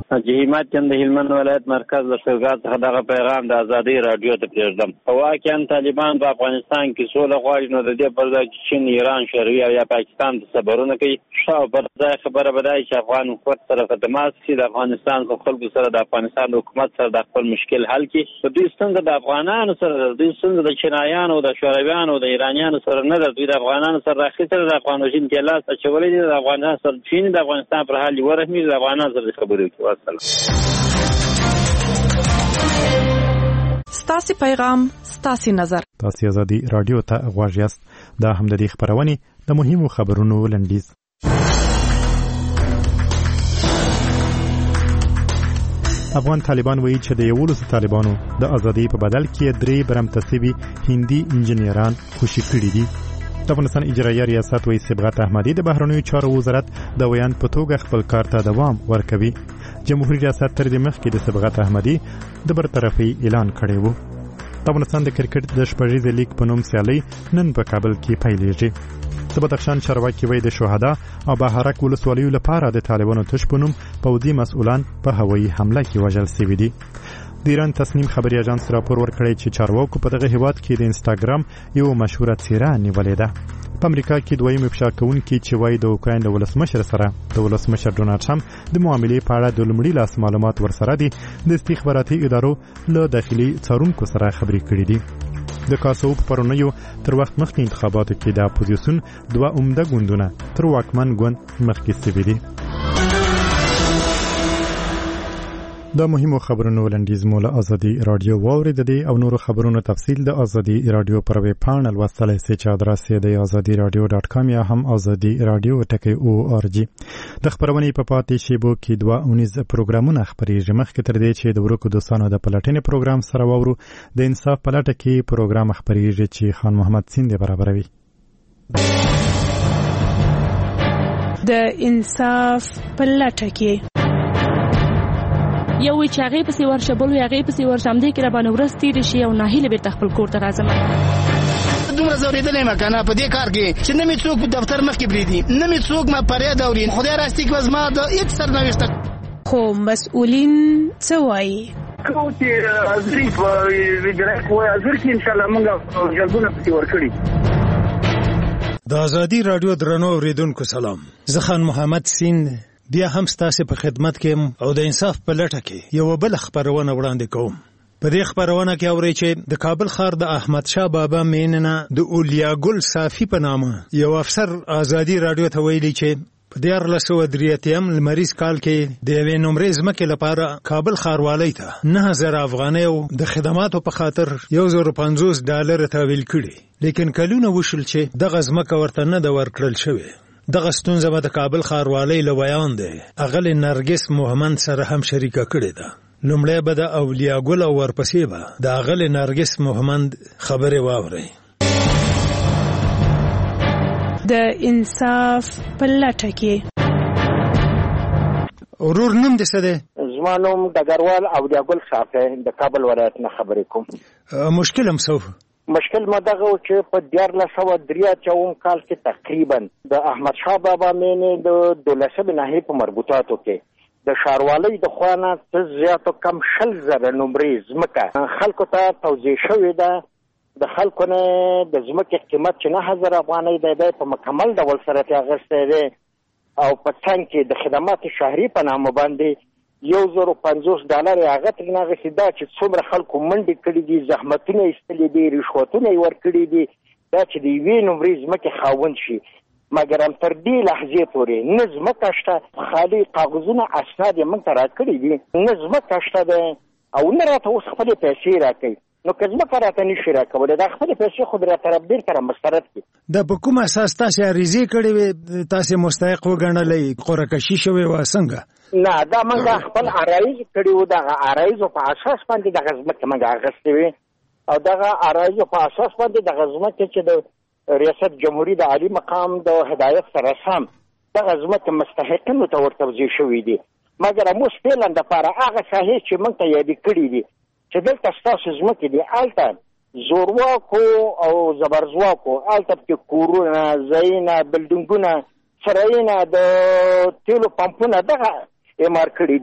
جهیمات چند هلمند ولایت مرکز لشکرګاه څخه دغه پیغام د ازادي رادیو ته پرېږدم. واقعا طالبان په افغانستان کې سوله غواړي، نو د دې پر ځای چې چین، ایران، شوروي او یا پاکستان د صبرونه کوي. ښه پر ځای خبره به دا چې افغان حکومت سره په تماس کې د افغانستان په خلکو سره د افغانستان د حکومت سره د خپل مشکل حل کړي. دوی څنګه د افغانانو سره، دوی څنګه د چینایانو، د شورویانو، د ایرانیانو سره نه ده، دوی د افغانانو سره راخي سره د افغان رژیم کې لاس اچولې دي. د افغانستان سره چین د افغانستان پر حال ورحمي د افغانانو سره خبرې کوي. ستاسو پیغام، ستاسو نظر. تاسو ازادي رادیو ته غواړئ یاست. دا هم د دې خبرونه د مهمو خبرونو لنډیز. افغان طالبان وایي چې د یولسو طالبانو د ازادۍ په بدل کې درې برمتسبي هندي انجنیران خوشي کړي دي. د افغانستان اجرایه ریاست وایي صبغت احمدي د بهرنیو چارو وزارت د ویان په توګه خپل کار ته دوام ورکوي. جمهوریت ریاست تر دې مخکې د صبغت احمدي د برطرفي اعلان کړی و. د افغانستان د کرکټ د شپږیزې لیګ په نوم سیالي نن په کابل کې پیلېږي. د بدخشان چارواکي وایي د شهدا او بهارک ولسوالیو لپاره د طالبانو تش په نوم پوځي مسؤلان په هوایي حمله کې وژل شوي دي. د ایران تصنیم خبري اژانس راپور ورکړی چې چارواکو په دغه هیواد کې د انسټاګرام یو مشهوره څیره نیولې ده. په امریکا کې دویم افشا کوونکي چې وایي د اوکراین د ولسمشر سره د ولسمشر ډونالډ ټرمپ د معاملې په اړه د لومړي لاس معلومات ورسره دي، د استخباراتي ادارو له داخلي څارونکو سره خبرې کړې دي. د کاسو په پرونیو تر وخت مخکې انتخاباتو کې د اپوزیسیون دوه عمده ګوندونه تر واکمن ګوند مخکې شوي دي. دا مهمو خبرونو لنډیز مو له ازادي رادیو واورید دي او نورو خبرونو تفصیل د ازادي رادیو پر ویب پاڼه لوستلای شئ چې ادرس یې د ازادي رادیو ډاټ کام یا هم ازادي رادیو ټکی او ار جی. د خبرونې په پاتې شیبو کې دوه اونیز پروګرامونه خبرېږي. مخکې تر دې چې د ورکو دوستانو د پلټنې پروګرام سره واورو، د انصاف پلټه کې پروګرام خبرېږي چې خان محمد سیند برابروي. د انصاف پلټه کې یو چې هغه په سیور شبل وي، هغه په سیور شمدې کې را باندې ورستې دي شي او ناهیله به خپل کور ته راځم. دومره زوریدلې ما کنه په دې کار کې چې نه می څوک په دفتر مخ کې بریدي، نه می څوک ما پرې داورین. خدای راستي کې وزما د هیڅ سرنوشت خو مسؤلین څه وایي؟ کو چې ازري په ویډرک وای ازر کې ان شاء الله موږ جلبونه پتی ورکړي. د ازادي رادیو درنو اوریدونکو سلام. زه خان محمد سین بیا هم ستاسو په خدمت کې او د انصاف په لټه کې یو بل خبرونه وړاندې کوم. په دې خبرونه کې اوري چې د کابل ښار د احمد شاه بابا میننه د اولیا ګل صافي په نامه یو افسر ازادي رادیو ته ویلي چې په دیار لسو دریاتیم لمریز کال کې د یوې نمرې ځمکې لپاره کابل ښاروالۍ ته نه زره افغانۍ د خدماتو په خاطر یو زر پنځوس ډالر تحویل کړي، لیکن کلونه وشول چې دغه ځمکه ورته نه ده ورکړل شوې. دغه ستونزه به د کابل ښاروالۍ له بیان دی اغلې نرګس محمد سره هم شریکه کړې ده. لومړی به د اولیا ګل او ورپسې به د اغلې نرګس محمد خبرې واورئ. د انصاف په لټه کې ورور نوم دې څه دی؟ زما نوم ډګروال اولیا ګل صافی د کابل ولایت نه خبرې کوم. مشکل هم څه مشکل مدغه چې په دیارلس سوه درې اتیا کال کې تقریبا د احمد شاه بابا مینې د دولسمې ناحیې په مربوطاتو کې د ښاروالۍ د خوا نه څه زیاتو کم شل زره نمرې ځمکه خلکو ته توزیع شوې ده. د خلکو نه د ځمکې قیمت چې نه هزار افغانۍ دی دی په مکمل ډول سره ترې اخیستی دی او په څنګ کې د خدمات شهري په نامه باندې یو زر پنځوس ډالر هغه ترې اخیستي. دا چې څومره خلکو منډې کړي دي، زحمتونه یې ایستلي دي، رشوتونه یې ورکړي دي، دا چې د یوې نمرې ځمکې خاوند شي. مګر هم تر دې لحظې پورې نه ځمکه شته، خالي کاغذونه اسناد یې موږ ته راکړي دي، نه ځمکه شته ده او نه راته اوس خپلې پیسې راکوي. نو که ځمکه راته نشي راکولی، دا خپلې پیسې خو راته بیرته را مسترد کړي. دا په کوم اساس تاسې عریضې کړې وې، تاسې مستحق وګڼلی، قرعه کشي شوې وه څنګه؟ نه، دا موږ خپل عرایض کړي وو. دغه عرایضو په اساس باندې دغه ځمکې موږ اخیستې وې او دغه عرایضو په اساس باندې دغه ځمکې چې د ریاست جمهوري د عالي مقام د هدایت سره سم دغه ځمکې مستحقینو ته ورتوزیع شوي دي. مګر موږ فعلا دپاره هغه ساحې چې موږ ته یادې کړي دي چې دلته ستاسو ځمکې دي، هلته زورواکو او زبرځواکو هلته پکې کورونه، ځایونه، بلډینګونه، سرایونه، د تیلو پمپونه دغه اعمار کړي دي.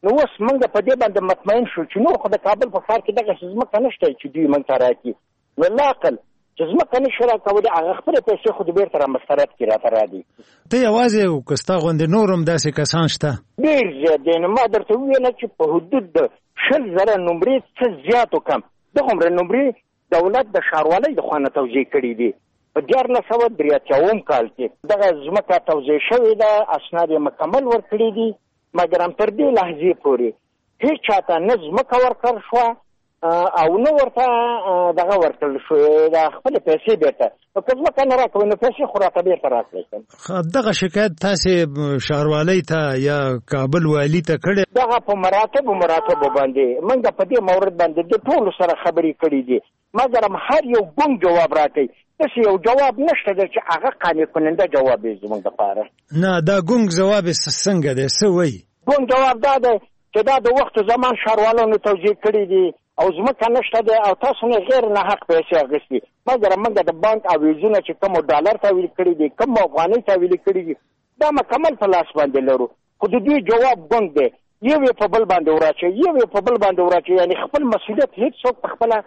نو اوس موږ په دې باندې مطمئن شو چې نور خو د کابل په ښار کې دغه ځمکه نشته چې دوی موږ ته راکړي. نو لاقل چې ځمکه نشي راکولی هغه خپلې پیسې خو د بیرته را مسترد کړي راته رادي. ته یوازې او که ستا غوندې نور هم داسې کسان شته؟ ډېر زیات دی. نو ما درته وویله چې په حدود د شل زره نمرې څه زیات و کم دغومره نمرې دولت د ښاروالۍ د خوا نه توزیع کړي دي. په دیارلس سوه درې اتیاوم کال کې دغه ځمکه توزیع شوې ده، اسناد یې مکمل ورکړي دي، مګر هم تر دې لحظې پورې هېڅ چاته نه ځمکه ورکړل شوه او نه ورته دغه ورکړل شوې د خپلې پیسې بېرته. نو که ځمکه نه راکوئ نو پیسې خو راته بېرته راکړئ. دغه شکایت تاسې ښاروالۍ ته یا کابل والي ته کړی؟ دغه په مراتبو مراتبو باندې موږ په دې مورد باندې د ټولو سره خبرې کړي دي، مګر هم هر یو ګونګ جواب راکوي. داسې یو جواب نشته دی چې هغه قانع کننده جواب وي زموږ دپاره. نه دا ګونګ جواب یې څنګه دی؟ څه وایي؟ ګونګ جواب دا دی چې دا د وخت زمان ښاروالانو توجیه کړي دي او ځمکه نشته دی او تاسو نه غیر نه حق پیسې اخیستي، مګر موږ د بانک اویزونه چې کوم ډالر تحویل کړي دي کوم افغانۍ تحویل کړي دي دا مکمل په لاس باندې لرو، خو د دوی جواب ګونګ دی. یو یې په بل باندې وراچوي یو یې په بل باندې وراچوي، یعنې خپل مسؤلیت هېڅوک په خپله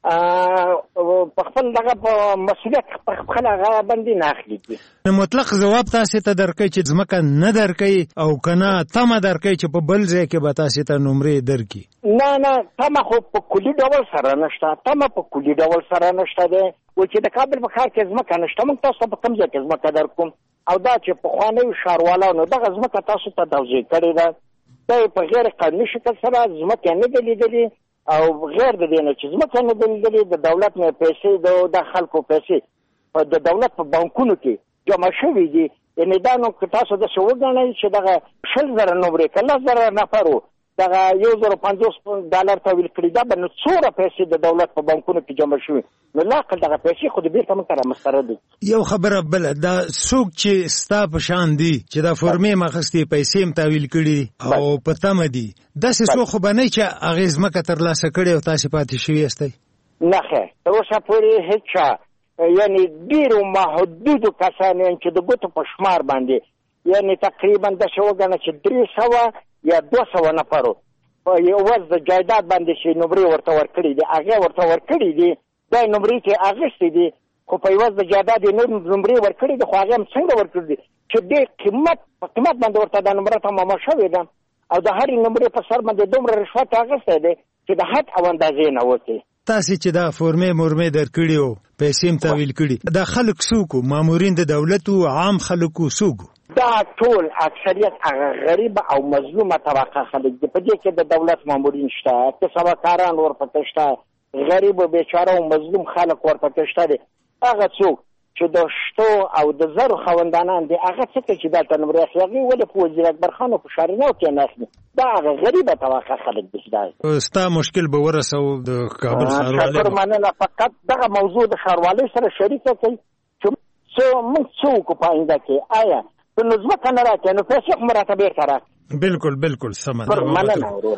په خپل دغه په مسؤلیت په خپل هغه باندې نه اخلي. مطلق ځواب تاسې ته درکوي چې ځمکه نه درکوي او که نه تمه درکوي چې په بل ځای کې به تاسې ته نمرې درکړي؟ نه نه تمه خو په کلي ډول سره نشته، تمه په کلي ډول سره نشته دی و چې د کابل په ښار کې ځمکه نشته موږ تاسو ته په کوم ځای کې ځمکه درکوم او دا چې پخوانیو ښاروالانو دغه ځمکه تاسو ته توزیع کړې ده دا یې په غیر قانوني شکل سره ځمکه نه ده لیدلې او غیر د دې نه چې ځمکه نه ده لیدلې د دولت نه پیسې د خلکو پیسې د دولت په بانکونو کې جمع شوي دي. یعنې دا نو که تاسو داسې وګڼئ چې دغه شل زره نمرې که لس زره نفرو دغه یو زره پنځوس ډالر تحویل کړي دا به نو څومره پیسې د دولت په بانکونو کې جمع شوي نو لاقل دغه پیسې خو د بیرته موږ ته رامسترد دي. یو خبره بله دا څوک چې ستا په شان دي چې دا فورمې م اخیستې پیسې م تحویل کړي او په تمه دي داسې څوک خو به نه چې هغې ځمکه ترلاسه کړې او تاسې پاتې شوي یاستئ؟ نه خیر تر اوسه پورې هېڅ چا یعنې ډېرو محدودو کسانو چې د ګوتو په شمار باندې یعنې تقریبا داسې وګڼه چې درې سوه یا دوه سوه نفرو په یوازې د جایداد باندې چې نمرې ورته ورکړي دي هغې ورته ورکړي دي دا نمرې چې اخیستې دي خو په یوازې د جایداد یې نور نمرې ورکړي دي خو هغې هم څنګه ورکړي دي چې ډېر قیمت په قیمت باندې ورته دا نمره تمامه شوې ده او د هرې نمرې په سر باندې دومره رشوت اخیستی دی چې د حد او اندازې نه وتې. تاسې چې دا فورمې مرمې درکړي او پیسې م تحویل کړي دا خلک څوک وو؟ مامورین د دولت وو؟ عام خلک وو؟ څوک وو؟ دا ټول اکثریت هغه غریبه او مظلومه طبقه خلک دي. په دې کې د دولت مامورین شته، کسبکاران ورپکې شته، غریب او بیچاره او مظلوم خلک ورپکې شته دي. هغه څوک چې د شتو او د زرو خاوندانان دي هغه څه کوي چې دلته نمرې اخلي هغې ولې په وزیر اکبر خان او په شارینو کې نه اخلي دا هغه غریبه طبقه خلک دي. ستا مشکل به ورسوو د کابل ښاروالۍ شکر مننه فقط دغه موضوع د ښاروالۍ سره شریکه کوي چې څه موږ څه وکړو په آینده کې آیا که نو ځمکه نه راکړې نو پیسې خو مو راته بېرته راکړي. بلکل بلکل سمه ده. مننه ورور.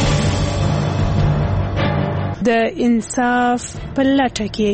د انصاف په لټه کې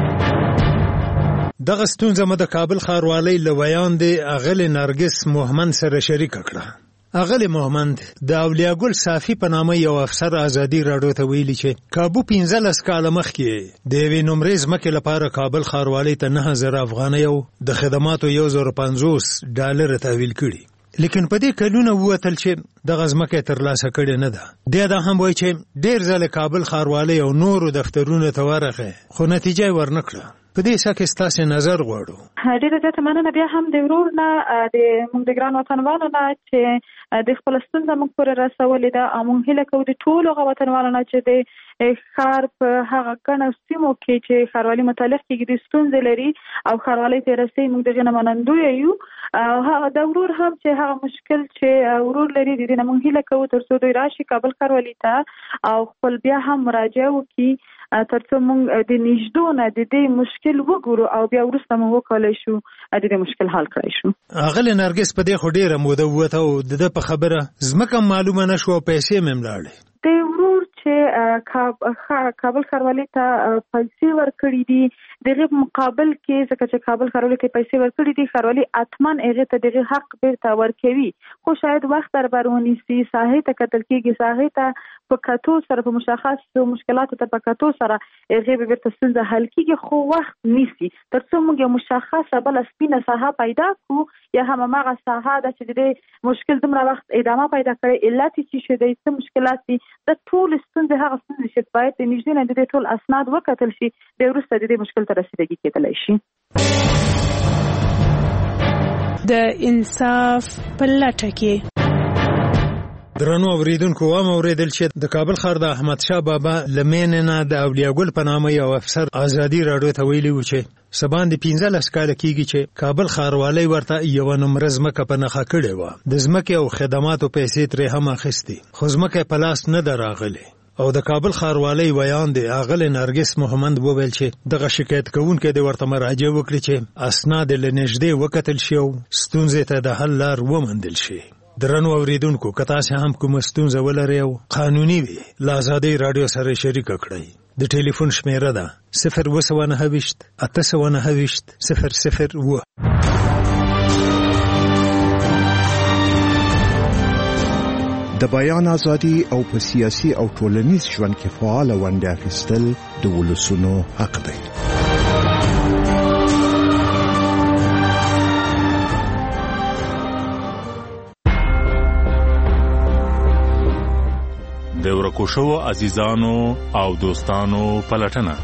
دغه ستونزه مو د کابل ښاروالۍ له ویاندې اغلې نرګس موهمند سره شریکه کړه. اغلې موهمند د اولیا ګل صافي په نامه یو افسر ازادي راډیو ته ویلي چې کابو پنځلس کاله مخکې د یوې نمرې ځمکې لپاره کابل ښاروالۍ ته نهه زره افغانۍ او د خدماتو یو زره پنځوس ډالره تحویل کړي، لیکن په دې کلونه ووتل چې دغه ځمکه یې ترلاسه کړې نه ده. دی دا هم وایي چې ډېر ځله کابل ښاروالۍ او نورو دفترونو ته ورغی خو نتیجه یې ورنه کړه. په دې څه کې ستاسې نظر غواړو؟ ډېره زیاته مننه بیا هم د ورور نه د موږ د ګران وطنوالو نه چې د خپله ستونزه موږ پورې رسولې ده او موږ هیله کوو د ټولو هغه وطنوالو نه چې د ښار په هغه ګڼو سیمو کې چې ښاروالي متعلق کېږي د ستونزې لري او ښاروالۍ ته رسوي موږ د هغې نه منندویه یو او هغه د ورور هم چې هغه مشکل چې ورور لري د دې نه موږ هیله کوو تر څو دوی راشي کابل ښاروالي ته او خپل بیا هم مراجعه وکړي تر څو موږ د نږدو نه د دې مشکل وګورو او بیا وروسته موږ وکولی شو د دې مشکل حل کړی شو. اغلې نرګس په دې خو ډېره موده ووته او د ده په خبره ځمکه معلومه نه شوه او پیسې مې هم لاړې. د ورور چې کابل ښاروالۍ ته پیسې ورکړي دي. دغه مقابل کې ځکه چې کابل ښاروالۍ ته پیسې ورکړي دي ښاروالۍ اتمن هغه ته دغه حق بیرته ورکوي، خو شاید وخت در برونی سي ساحې ته کتل کېږي، ساحې ته په کتو سره په مشخص مشکلاتو ته په کتو سره هغه به بیرته ستونزه حل کېږي، خو وخت نیسي تر څو موږ یو مشخصه بل سپینه ساحه پیدا کړو یا هم هغه ساحه د چې د مشکل دومره وخت ادامه پیدا کړي علت چې شي د څه مشکلات دي د ټول ستونزې هغه ستونزې چې باید د نږدې نه د ټول اسناد وکتل شي د وروسته د دې مشکل ته رسیدګي کېدلی شي. د انصاف په لټه کې درنو اوریدونکو وام اوریدل چې د کابل ښار د احمد شاه بابا لمننه د اولیاء ګل په نامه یو افسر ازادي راډیو ته ویلي و چې سبان د پنځلس کاله کېږي چې کابل ښاروالۍ ورته یوه نمره ځمکه په نښه کړې وه، د ځمکې او خدماتو پیسې ترې هم اخیستې، خو ځمکه په لاس نه ده راغلې. او د کابل ښاروالۍ ویان دی اغلی نرګس محمد وویل چې دغه شکایت کوونکی د ورته مراجعه وکړي چې اسناد له نږدې وکتل شي او ستونزې ته د حل لار وموندل شي. درنو اوریدونکو که تاسو هم کوم ستونزه ولرئ او قانوني وي له ازادي رادیو سره شریک کړئ. د ټلیفون شمیره ده صفر اوه سوه نهه ویشت اته سوه نهه ویشت صفر صفر اوه. د بیان ازادي او په سیاسي او ټولنیز ژوند کې فعال ونډه اخیستل د ولسونو حق دی. د ورکو شوو عزیزانو او دوستانو پلټنه.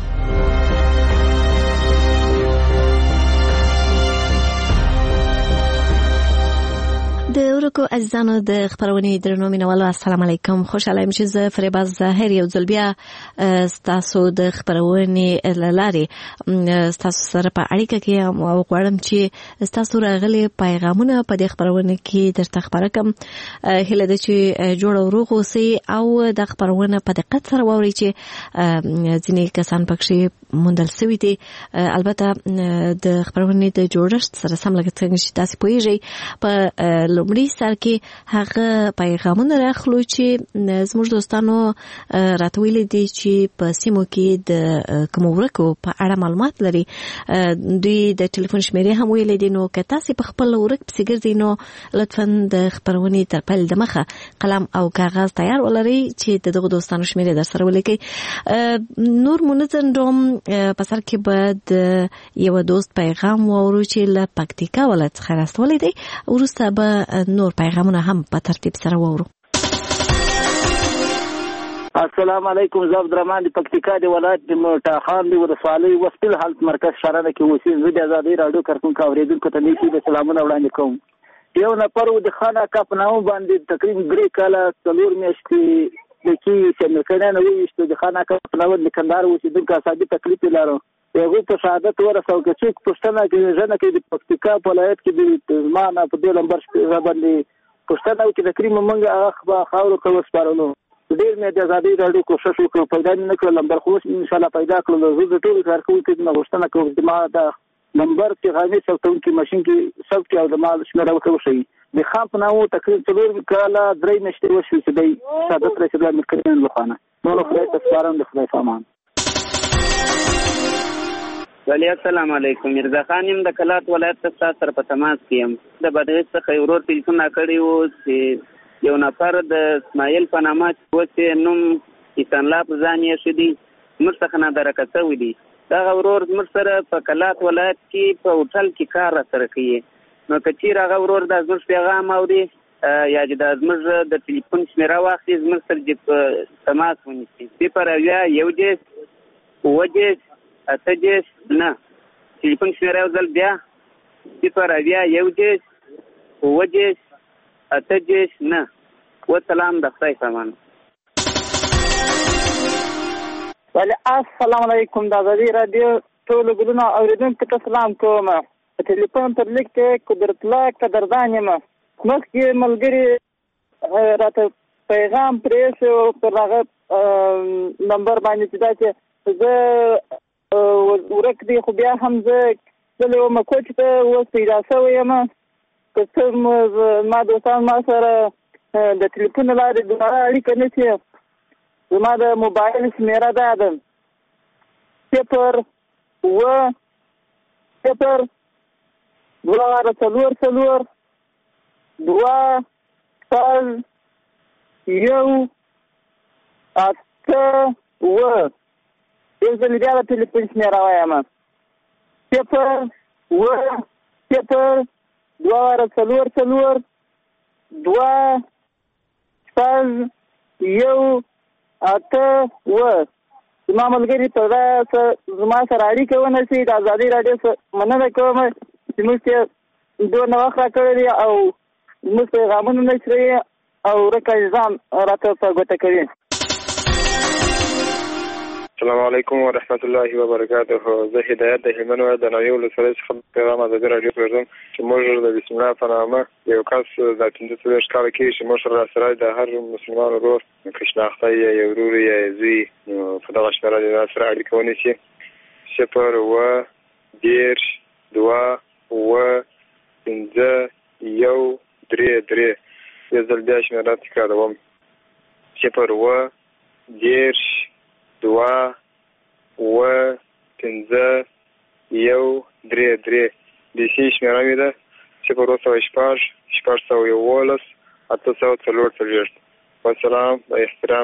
د ورکو عزیزانو د خبرونې درنو مینوالو السلام علیکم، خوشاله یم چې زه فریباز ظاهر یو ځل بیا ستاسو د خبرونې له لارې ستاسو سره په اړیکه کې یم او غواړم چې ستاسو راغلي پیغامونه په دې خبرونه کې درته خبره کړم. هیله ده چې جوړ او روغ اوسئ او د خبرونه په دقت سره واورئ چې ځینې کسان پکې موندل شوي دي. البته د خبرونې د جوړښت سره سم لکه څنګه چې تاسو پوهیږئ په لومړي سر کې هغه پیغامونه راخلو چې زموږ دوستانو راته ویلي دي چې په سیمو کې د کوم ورکو په اړه معلومات لري. دوی د ټلیفون شمیرې هم ویلي دي، نو که تاسو په خپل ورک پسې ګرځئ نو لطفا د خبرونې تر پیل د مخه قلم او کاغذ تیار ولرئ چې دغه دوستانو شمیرې در سره ولیکئ. نور منځن روم په سر کې به یو دوست پیغام واورو چې له پکتیکا ولایت څخه راستولی دی، وروسته به نور پیغامونه هم په ترتیب سره وورو. السلام علیکم، زه عبدالرحمن د پکتیکا د ولایت د موټاخان د ولسوالۍ وسپیل حالت مرکز شارانه کې اوسېږم. زه د ازادۍ راډیو کارکونکو اورېدونکو ته نیکي د سلامونه وړاندې کوم. یو نفر و د خان اکا په نامه باندې تقریبا درې کاله څلور میاشتې د کې چې امریکایانو وویشتو. د خان اکا په نامه د کندهار اوسېدونکو اعصابي تکلیف یې لرو، هغوی په شهادت ورسول که څوک پوښتنه کوي ژنه کوي د پکتیکا په ولایت کې د زما نه په دې لمبر شپېره باندې پوښتنه وکړي تقریبا موږ هغه به خاورو ته وسپارلو. ډېر مې د ازادۍ راډیو کوښښ وکړو، پیدا مې نه کړل لمبر، خو اوس انشاءالله پیدا کړلو. زه د ټولو کارکوونکو نه غوښتنه کوم چې ما د لمبر پیغامي ثبتونکي ماشین کې ثبت کړي او د ما شمېره ورته وښیي. د خان په نامه تقریبا څلور کاله درې میاشتې وشوې چې دی شهادت رسېدلی امریکایانو لخوا نه. نو خدای ته سپارم، د خدای په امان. ولی السلام علیکم، مرزا خان یم د کلات ولایت څخه سره په تماس کې یم. د بادغیس څخه یو ورور ټلیفون راکړی و چې یو نفر د اسماعیل په نامه چې نوم ایسان الله په ځان یې ښه دي موږ څخه نادرکه شوي دي. دغه ورور زموږ سره په کلات ولایت کې په هوټل کې کار راسره کوي. نو که چېرې هغه ورور دا زموږ پیغام اوري یا چې دا زموږ د ټلیفون شمېره واخلي زموږ سره دې تماس ونیسي. صفر اویا یو دېرش اووه دېرش اته دېرش نه. ټلیفون شمېره یو ځل بیا صفر اویا یو دېرش اووه دېرش اته دېرش نه. وسلام، د خدای په امان. ولی السلام علیکم، د ازادۍ راډیو ټولو ګلونو اورېدونکو ته سلام کوم. په ټلیفون پر لیک کې قدرت الله قدردان یم. مخکې ملګري راته پیغام پرې شو پر هغه نمبر باندې چې دا چې زه ورک دی، خو بیا هم زه تللی وم کوچ ته، اوس پیدا شوی یم. که څه ما دوستان ما سره د ټلیفون له لارې دوباره اړیکه نه شي، زما د موبایل شمیره دا ده صفر اوه صفر دوه واره څلور څلور دوه شپږ یو اته اوه یو ځل بیا د ټلیفون شمیره وایم صفر اوه صفر دوه واره څلور څلور دوه شپږ یو اته اوه زما ملګري په دا زما سره اړیکه ونیسي د ازادي راډیو مننه کوم چې موږ ته دونه وخت راکړی دی او موږ پیغامونه نشري او ورکه ځان راته په ګوته کوي. السلام علیکم ورحمت الله وبرکاته. زه هدایت د هلمند ولایت د ناوې ولسوالۍ څخه پیغام ازادي راډیو پرېږدم چې موږ د بسم الله په نامه یو کس دا پنځه څلوېښت کاله کېږي چې موږ سره راسره د هر مسلمان ورور که شناخته یا یو ورور یا زوی په دغه شمېره د راسره اړیکه ونیسي صفر اووه دېرش دوه اووه پنځه یو درې درې یو ځل بیا شمېره تکراروم صفر اووه دېرش دوه اووه پنځه یو درې درې دیسي شمېره مې ده صفر اووه سوه شپږ شپږ سوه یوولس اته سوه څلور څلوېښت. والسلام و احترام.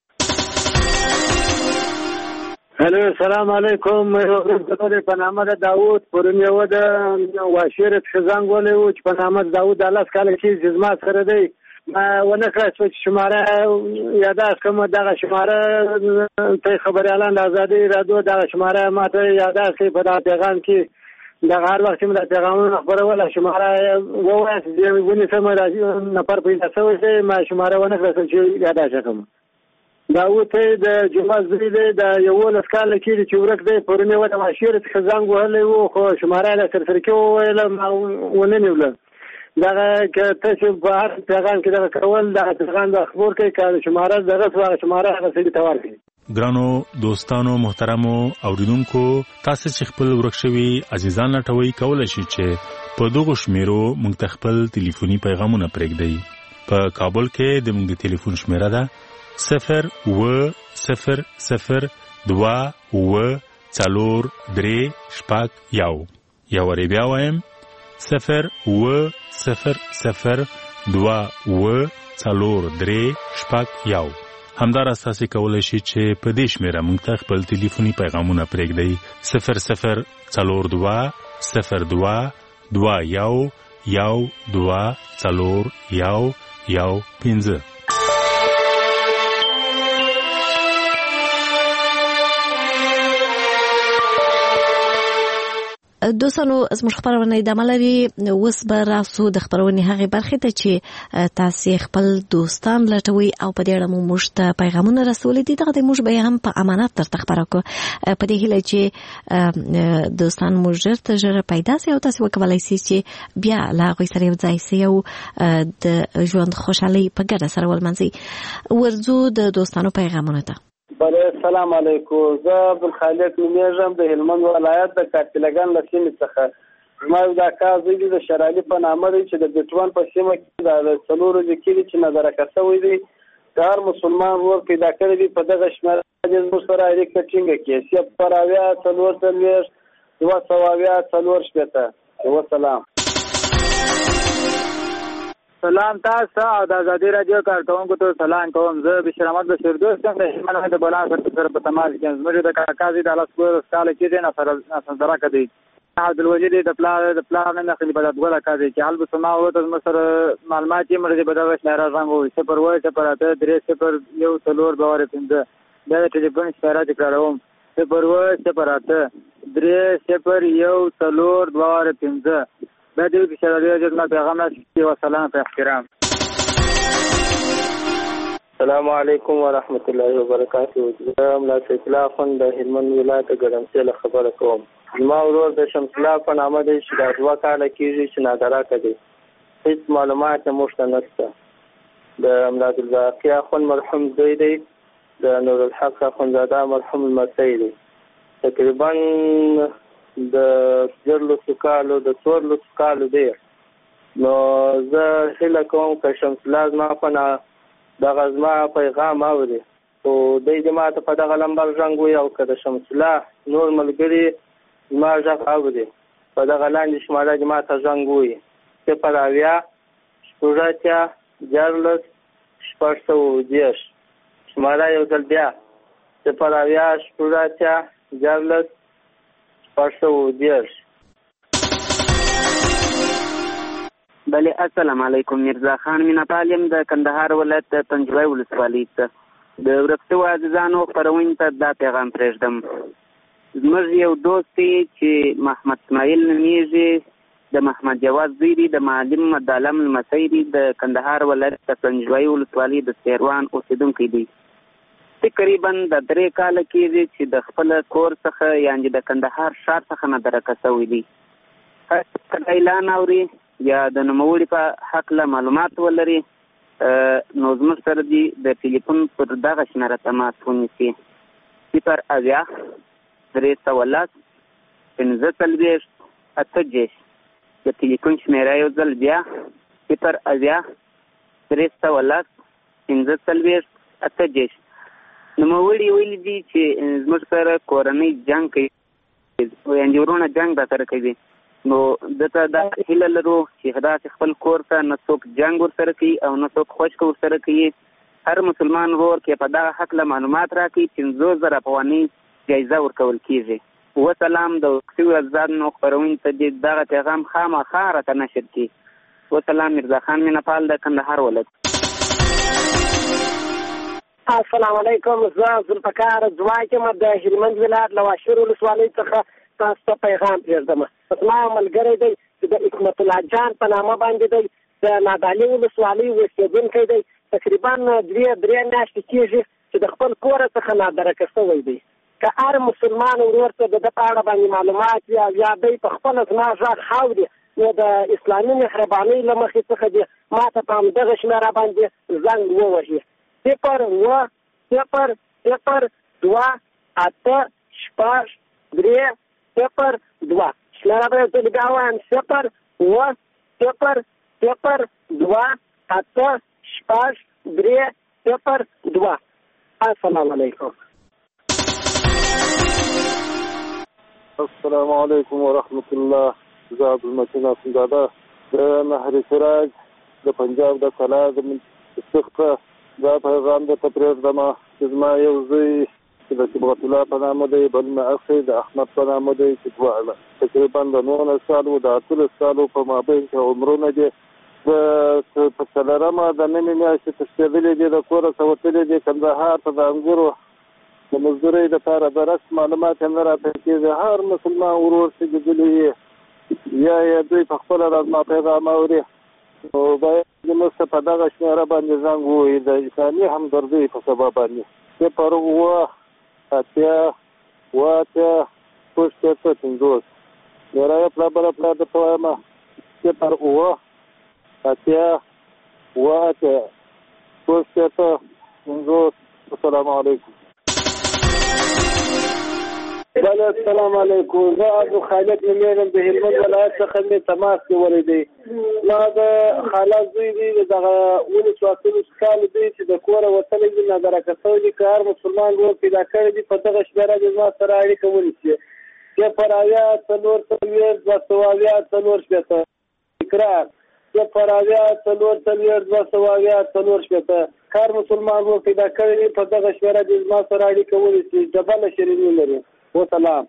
هلو السلام علیکم. په نامه د داود پرون یو د واشیر څخه زنګ ولی و چې په نامه د داود د لس کاله کېږي چې زما سره دی ما ونه کړه چې شماره یاداښت کوم دغه شماره ته خبریالان د ازادي راډیو دغه شماره ما ته یاداښت کړي په دغه پیغام کې دغه هر وخت چې موږ د پیغامونو خبروله شماره ووایاست ونیسم نفر پیدا شوی دی ما شماره ونه کړه چې یاداښت کړم. داود ته د جمعه زوی دی د یولس کاله کېږي چې ورک دی پرون یې و د واشیر څخه زنګ وهلی و خو شماره یې له سرسرکي وویله ما ونه نیوله. دغه که تاسو په هر پیغام کې دغه کول دغه پیغام د خبر کوي که شماره دغه سوه شماره هغه سړي ته ورکړي. ګرانو دوستانو محترمو اوریدونکو تاسو چې خپل ورک شوي عزیزان لټوي کولای شئ چې په دغه شمیرو موږ ته خپل ټلیفوني پیغامونه پرېږدئ. په کابل کې د موږ د ټلیفون شمیره ده صفر اووه صفر صفر دوه اووه څلور درې شپږ یو یا وری بیا وایم صفر اووه صفر صفر دوه اووه څلور درې شپږ یو. همداراز تاسو کولی شئ چې په دې شمیره موږ ته خپل ټلیفوني پیغامونه پرېږدئ صفر صفر څلور دوه صفر دوه دوه یو یو دوه څلور یو یو پنځه. دوستانو زموږ خبرونه د عملري اوس به راسو د خبرونې هغه برخه ته چې تاسو خپل دوستان لټوي او په دې اړه موږ ته پیغامونه رسولي دي دغه موږ به هم په امانت تر خبره کو په دې هیله چې دوستان موږ ته ژر پیدا سي او تاسو وکولای شئ چې بیا لا غوي سره یو ځای سي او د ژوند خوشحالي په ګډه سره ولمنځي. ورزو د دوستانو پیغامونه ته بله السلام علیکم. زه عبدالخالق نومیږم د هلمند ولایت د کارتلګان له سیمې څخه. زما دا کار زوی دی د شرالي په نامه دی چې د بټوان په سیمه کې د څلورو ځکې دی چې نظرکه شوی دی د هر مسلمان ورور پیدا کړی دی په دغه شمېره د زموږ سره اړیکه ټینګه کړي صفر اویا څلور څلوېښت دوه سوه اویا څلور شپېته. وسلام. سلام تاسو او د ازادي راډیو کارکونکو ته سلام کوم. زه بشیر احمد بشیر دوست یم د هلمند د بلان سره په تماس کې زموږ د کاکازي د لاس کول سکاله کې نه سره سره کدي عبدالوجید د پلان د پلان نه خلی په دغه کاږي چې حال به سما او د مصر معلومات یې مرده په دغه شهر رنګو صفر وای صفر اته درې صفر یو څلور دوه پنځه دا ټلیفون شمېره تکراروم صفر وای صفر اته درې صفر یو څلور دوه پنځه. د دې چې شرایط د پیغام نشي. والسلام په احترام. السلام علیکم ورحمت الله وبرکاته. زه ملا سیف الله خان د هلمند ولایت ګرمسې له خبره کوم. زما ورور د شمس الله په نامه دی چې د دوه کاله کېږي چې نادراکه دی. هیڅ معلومات یې موږ ته نشته. د ملا عبدالباقي اخوند مرحوم زوی دی. د نور الحق اخوندزاده مرحوم لمسی دی. تقریبا د څلورلسو کالو د څوارلسو کالو دی. نو زه هیله کوم که شمس الله زما په دغه زما پیغام اوري او د جماعت په دغه لمبر ژوند وي او که د شمس الله نور ملګري زما غږ اوري په دغه لاندې شماله جماعت ژوند وي صفر اویا شپږ اتیا دیارلس شپږ سوه دېرش شماله یو ځل بیا صفر اویا شپږ اتیا دیارلس شپږ سوه دېرش. بله السلام علیکم. میرزا خان میناپال یم د کندهار ولایت د پنجوای ولسوالۍ څخه. د ورک شوو عزیزانو خپرونې ته دا پیغام پرېږدم. زموږ یو دوست دی چې محمد اسماعیل نومیږي، د محمد جواز زوی دی، د معلم مدالم لمسی دی، د کندهار ولایت د پنجوای ولسوالۍ د سیروان اوسېدونکی دی. تقریبا د درې کاله کېږي چې د خپل کور څخه یعنې د کندهار ښار څخه نادرکه شوی دی. که اعلان اوري یا د نوموړي په هکله معلومات ولري نو زموږ سره دي د ټلیفون پر دغه شمېره تماس ونیسي. صفر اویا درې سوه لس پنځه څلوېښت اته دېرش. د ټلیفون شمېره یو ځل بیا صفر اویا درې سوه لس پنځه څلوېښت اته دېرش. نوموړي ویلي دي چې زموږ سره کورنۍ جنګ کوي، یعنې ورونه جنګ را سره کوي. نو دته دا هیله لرو چې داسې خپل کور ته نه څوک جنګ ورسره کوي او نه څوک خوشک ورسره کوي. هر مسلمان ورور کې په دغه هکله معلومات راکړي پنځوس زره افغانۍ جایزه ورکول کېږي. وسلام. د شویو عزیزانو خپرونې ته دې دغه پیغام خامخا راته نشر کړي. وسلام. میرزا خان میناپال د کندهار ولایت. السلام علیکم. زه ذوالفقار ځواک یم د هلمند ولایت له واشیر ولسوالۍ څخه تاسو ته پیغام پرېږدم. زما ملګری دی چې د حکمت الله جان په نامه باندې دی، د نادعلي ولسوالۍ اوسېدونکی دی. تقریبا درې درې میاشتې کېږي چې د خپل کوره څخه نادرکه شوی دی. که هر مسلمان ورور ته د ده په اړه باندې معلومات یا یا دی په خپله زما غږ اوري نو د اسلامي مهربانۍ له مخې څخه دې ما ته په همدغه شمېره باندې زنګ ووهي. صفر اوه صفر صفر دوه اته شپږ درې صفر دوه. شمېره به یې ځل بیا وایم صفر اوه صفر صفر دوه اته شپږ درې صفر دوه. السلام علیکم. السلام علیکم ورحمت الله. زه عبدالمتین اخندزاده د نهر سراج د پنجاب د کلا د څخه دا پیغام درته پرېږدم چې زما یو زوی چې د صبغت الله په نامه دی، بل مې اخی د احمد په نامه دی، چې دواړه تقریبا د نولس کالو د اتلس کالو په مابین کې عمرونه دي. د په څلورمه د نهمې میاشتې تښتېدلي دي، د کوره څخه وتلي دي کندهار ته د انګورو د مزدورۍ دپاره. برعکس معلومات یې نه راته کېږي. هر مسلمان ورور چې لیدلي یې یا یې دوی په خپله راز ما پیغام اوري نو باید زموږ ته په دغه شمېره باندې زنګ ووهي د انساني همدردۍ په سبب باندې. صفر اوه اتیا اوه اتیا شپږ شپېته پنځوس. میرا یې پلا بله پلا درته وایم صفر اوه اتیا اوه اتیا شپږ شپېته پنځوس. السلام علیکم. بله السلام علیکم. زه عبدو خالد نومیږم د هلمند ولایت څخه مې تماس نیولی دی. ما د خاله زوی دی دغه اوولس اتلس کال دی چې د کوره وتلی دي، نادرکه شوی دي. که هر مسلمان ورور پیدا کړی دي په دغه شمېره دې زما سره اړیکه ونیسي. صفر اویا څلور څلوېښت دوه سوه اویا څلور شپېته. تکرار صفر اویا څلور څلوېښت دوه سوه اویا څلور شپېته. که هر مسلمان ورور پیدا کړی دي په دغه شمېره دې زما سره اړیکه ونیسي. ډبله شیریني لري. وسلام.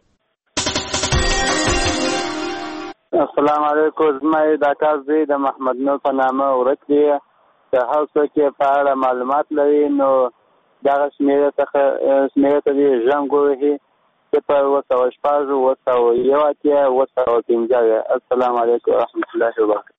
السلام علیکم. زما دا کس دی د محمد نور په نامه ورک دی. که هر څوک یې په اړه معلومات لري نو دغه شمېرې څخه شمېرې ته دې زنګ ووهي. صفر اوه سوه شپږ اوه سوه یو اتیا اوه سوه پنځه اویا. السلام علیکم ورحمت الله وبرکاته.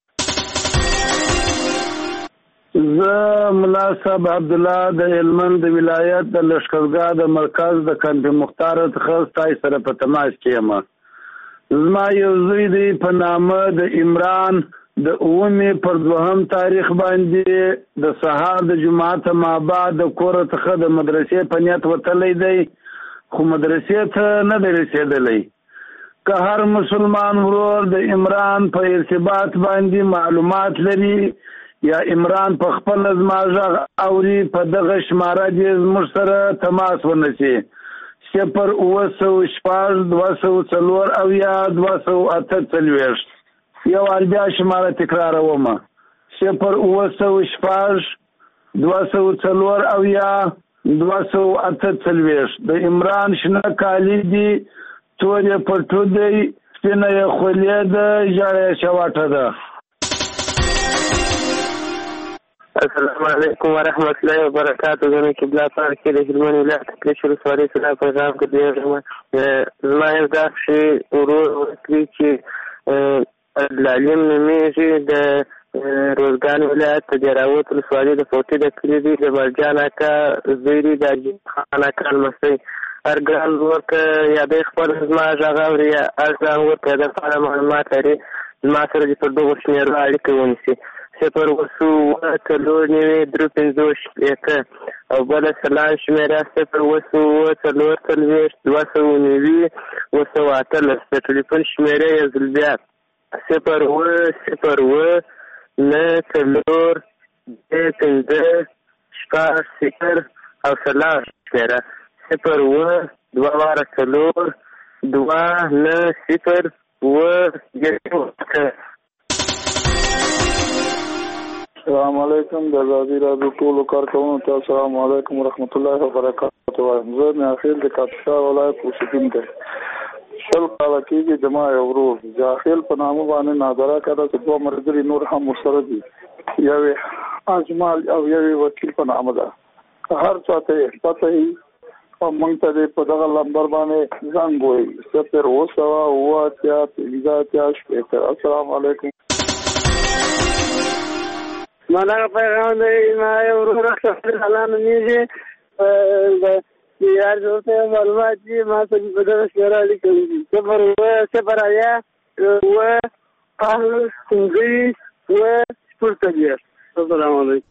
زه ملا صاحب عبدالله د هلمند ولایت د لښکرګاه د مرکز د کمپ مختار څخه ستاسو سره په تماس کې یم. زما یو زوی دی په نامه د عمران د اوومې پر دوهم تاریخ باندې د سهار د جمعات مابعد د کور څخه د مدرسې په نیت وتلی دی، خو مدرسې ته نه دی رسېدلی. که هر مسلمان ورور د عمران په ارتباط باندې معلومات لري یا عمران په خپل زما غږ اوري په دغه شماره دې زموږ سره تماس ونیسي صفر اوه سوه شپږ دوه سوه څلور اویا دوه سوه اته څلوېښت یو وار بیا شماره تکراروم صفر اوه سوه شپږ دوه سوه څلور اویا دوه سوه اته څلوېښت د عمران شنه کالي دي تور یې پټو دی سپینه یې خولې ده ژړه یې شواټه ده. السلام علیکم ورحمت الله وبرکاتہ. زموږ قبله پاک کې د هلمند ولایت کلشر ولسوالۍ څخه پیغام کوي. زما یو داسې ورور وکړي چې عبدالعلیم نومیږي د روزګان ولایت د دراوت ولسوالۍ د فوټي د کلي دی د مرجان اکا زوی دی د عجیب خان اکا لمسی هر ګران ورته یادې خپل زما غږ اوري هر ګران ورته د په اړه معلومات لري زما سره دې پر دغو شمېرو اړیکه ونیسي صفر اوه سوه څلور نوي درې پنځوس شپېته او بله سلام شمېره صفر اوه سوه څلور څلوېښت دوه سوه نوي اوه سوه اتلس د ټلیفون شمېره یې ځل بیا صفر اوه صفر اوه نه څلور درې پنځه شپږ صفر او سلام شمېره صفر اوه دوه واره څلور دوه نه صفر اوه السلام علیکم د ازادي راډیو ټولو کارکوونکو ته السلام علیکم ورحمت الله وبرکاتہ. زه میاخیل د کاپیسا ولایت اوسیدونکی شل کاله کېږي زما یو ورور جاهل په نامه باندې نادره کړه چې دوه ملګري نور هم ورسره دي یو اجمال او یو وکیل په نامه ده هر څه ته پته وي او موږ ته په دغه لمبر باندې زنګ وایي صفر اوه سوه اوه اتیا پنځه اتیا شپېته. السلام علیکم. مانا پیغام دی ما یو ورور خپل حالانه نیږي د یار څه معلومات دي ما څه په دغه شمېره لیکلي دي صفر اوه صفر اویا اوه اته پنځه اوه شپږ څلوېښت. السلام علیکم.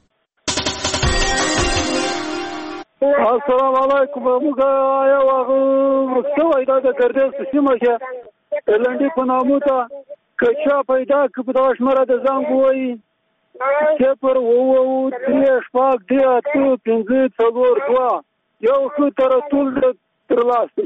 السلام علیکم. موږ یو هغه شوی دا د ګردیز په سیمه کې لنډي په نامو ته که چا پیدا کړي په دغه شمېره د زنګ ووایي صفر اوه درې شپږ درې اته پنځه څلور دوه یو ښه ترتول ترلاسه.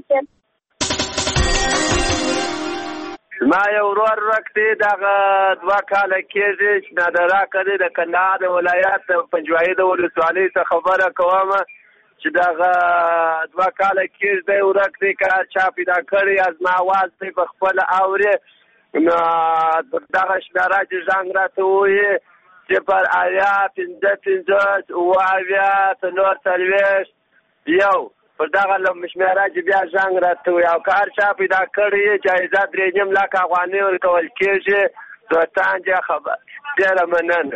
زما یو ورور ورک دی دغه دوه کاله کېږي چې نادره کړې د کندهار د ولایت پنجوایي د ولسوالۍ څخه خبره کوم چې دغه دوه کاله کېږي دی ورک دی که چا پیدا کړی زما اواز دی په خپله اوري نو دغه شمېره چې زنګ راته ووایي صفر اویا پنځه پنځوس اوه اویا څلور څلوېښت یو پر دغه شمېره چې بیا زنګ راته ووایي او که هر چا پیدا کړی جایزه درې نیم لکه افغانۍ ورکول کېږي دوستان چې خبر ډېره مننه.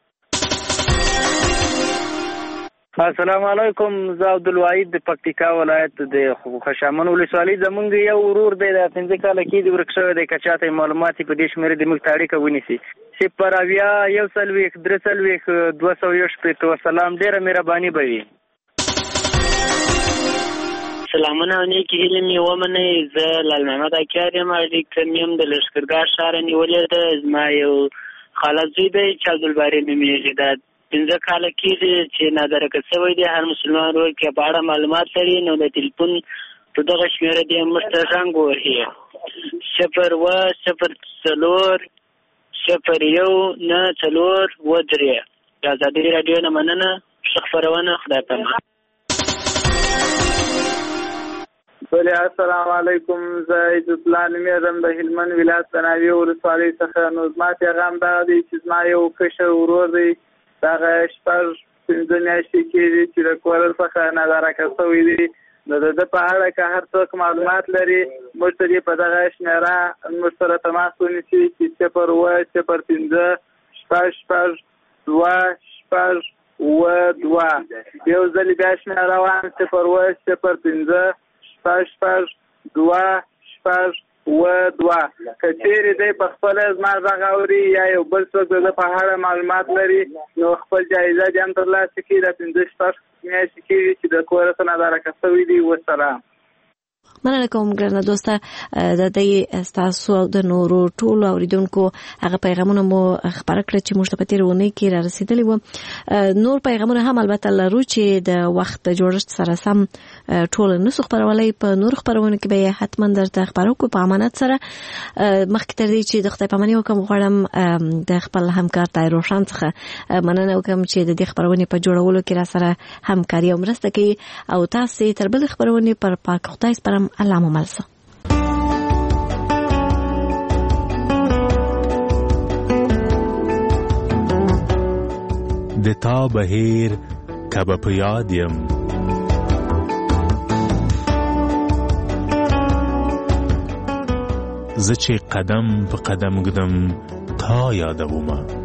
السلام علیکم. زه عبدالواحد د پکتیکا ولایت د خوشامند ولسوالۍ زمونږ یو ورور دی د پنځه کاله کېږي ورک شوی دی که چاته یې معلومات په دې شمېرې د موږ ته اړیکه ونیسي صفر اویا یو څلوېښت درې څلوېښت دوه سوه یو شپېته. وسلام ډېره مهرباني به وي. سلامونه او نیکې هیلې مې ومنئ. زه لال محمد اکیار یم اړیکه مې هم د لښکرګاه ښاره نیولې ده. زما یو خاله زوی دی چې عبدالباري نومېږي دا پنځه کاله کېږي چې نادرکه شوی دی. هر مسلمان ورور کې په اړه معلومات لري نو د ټلیفون په دغه شمېره دې موږ ته زنګ ووهي صفر اوه صفر څلور صفر یو نه څلور اوه درې. د ازادي راډیو نه مننه. ښه خپرونه. خدای پامان. بله السلام علیکم. زه عزت الله نومېږم د هلمند ولایت د ناوې ولسوالۍ څخه. نو زما پیغام دغه دی چې زما یو کشر ورور دی دغه شپږ پنځه میاشتې کېږي چې د کورل څخه نادرکه شوی دی نو د ده په اړه که هر څوک معلومات لري موږ ته دې په دغه شمېره موږ سره تماس ونیسي چې صفر اوه صفر پنځه شپږ شپږ دوه شپږ اوه دوه. یو ځل بیا شمېره وایم صفر اوه صفر پنځه شپږ شپږ دوه شپږ اوه دوه. که چېرې دی په خپله زما غږ اوري یا یو بل څوک د ده په اړه معلومات لري نو خپل جایزه دې هم ترلاسه کړي. د پنځه شپږ میاشتې کېږي چې د کوره څخه نادرکه شوي دي. وسلام. مننه کوم ګرانه دوسته د دې تاسو د نورو ټولو اوریدونکو هغه پیغامونه مو خبر کړ چې موږ ته په تیرونه کې را رسیدلی و. نور پیغامونه هم البته لرو چې د وخت جوړښت سره سم ټول نسخ خبرولای په نور خبرونه کې به حتما درته خبرو کو په امانت سره. مخکې تر دې چې د خدای پاماني وکم غواړم د خپل همکار تای روشن څخه مننه وکم چې د دې خبرونه په جوړولو کې را سره همکاري او مرسته کوي او تاسو تر بل خبرونه پر پاک خدای سپارم. الله مو ملسه. د تا بهیر کبه په یاد یم زه چې قدم په قدم ګدم تا یادومه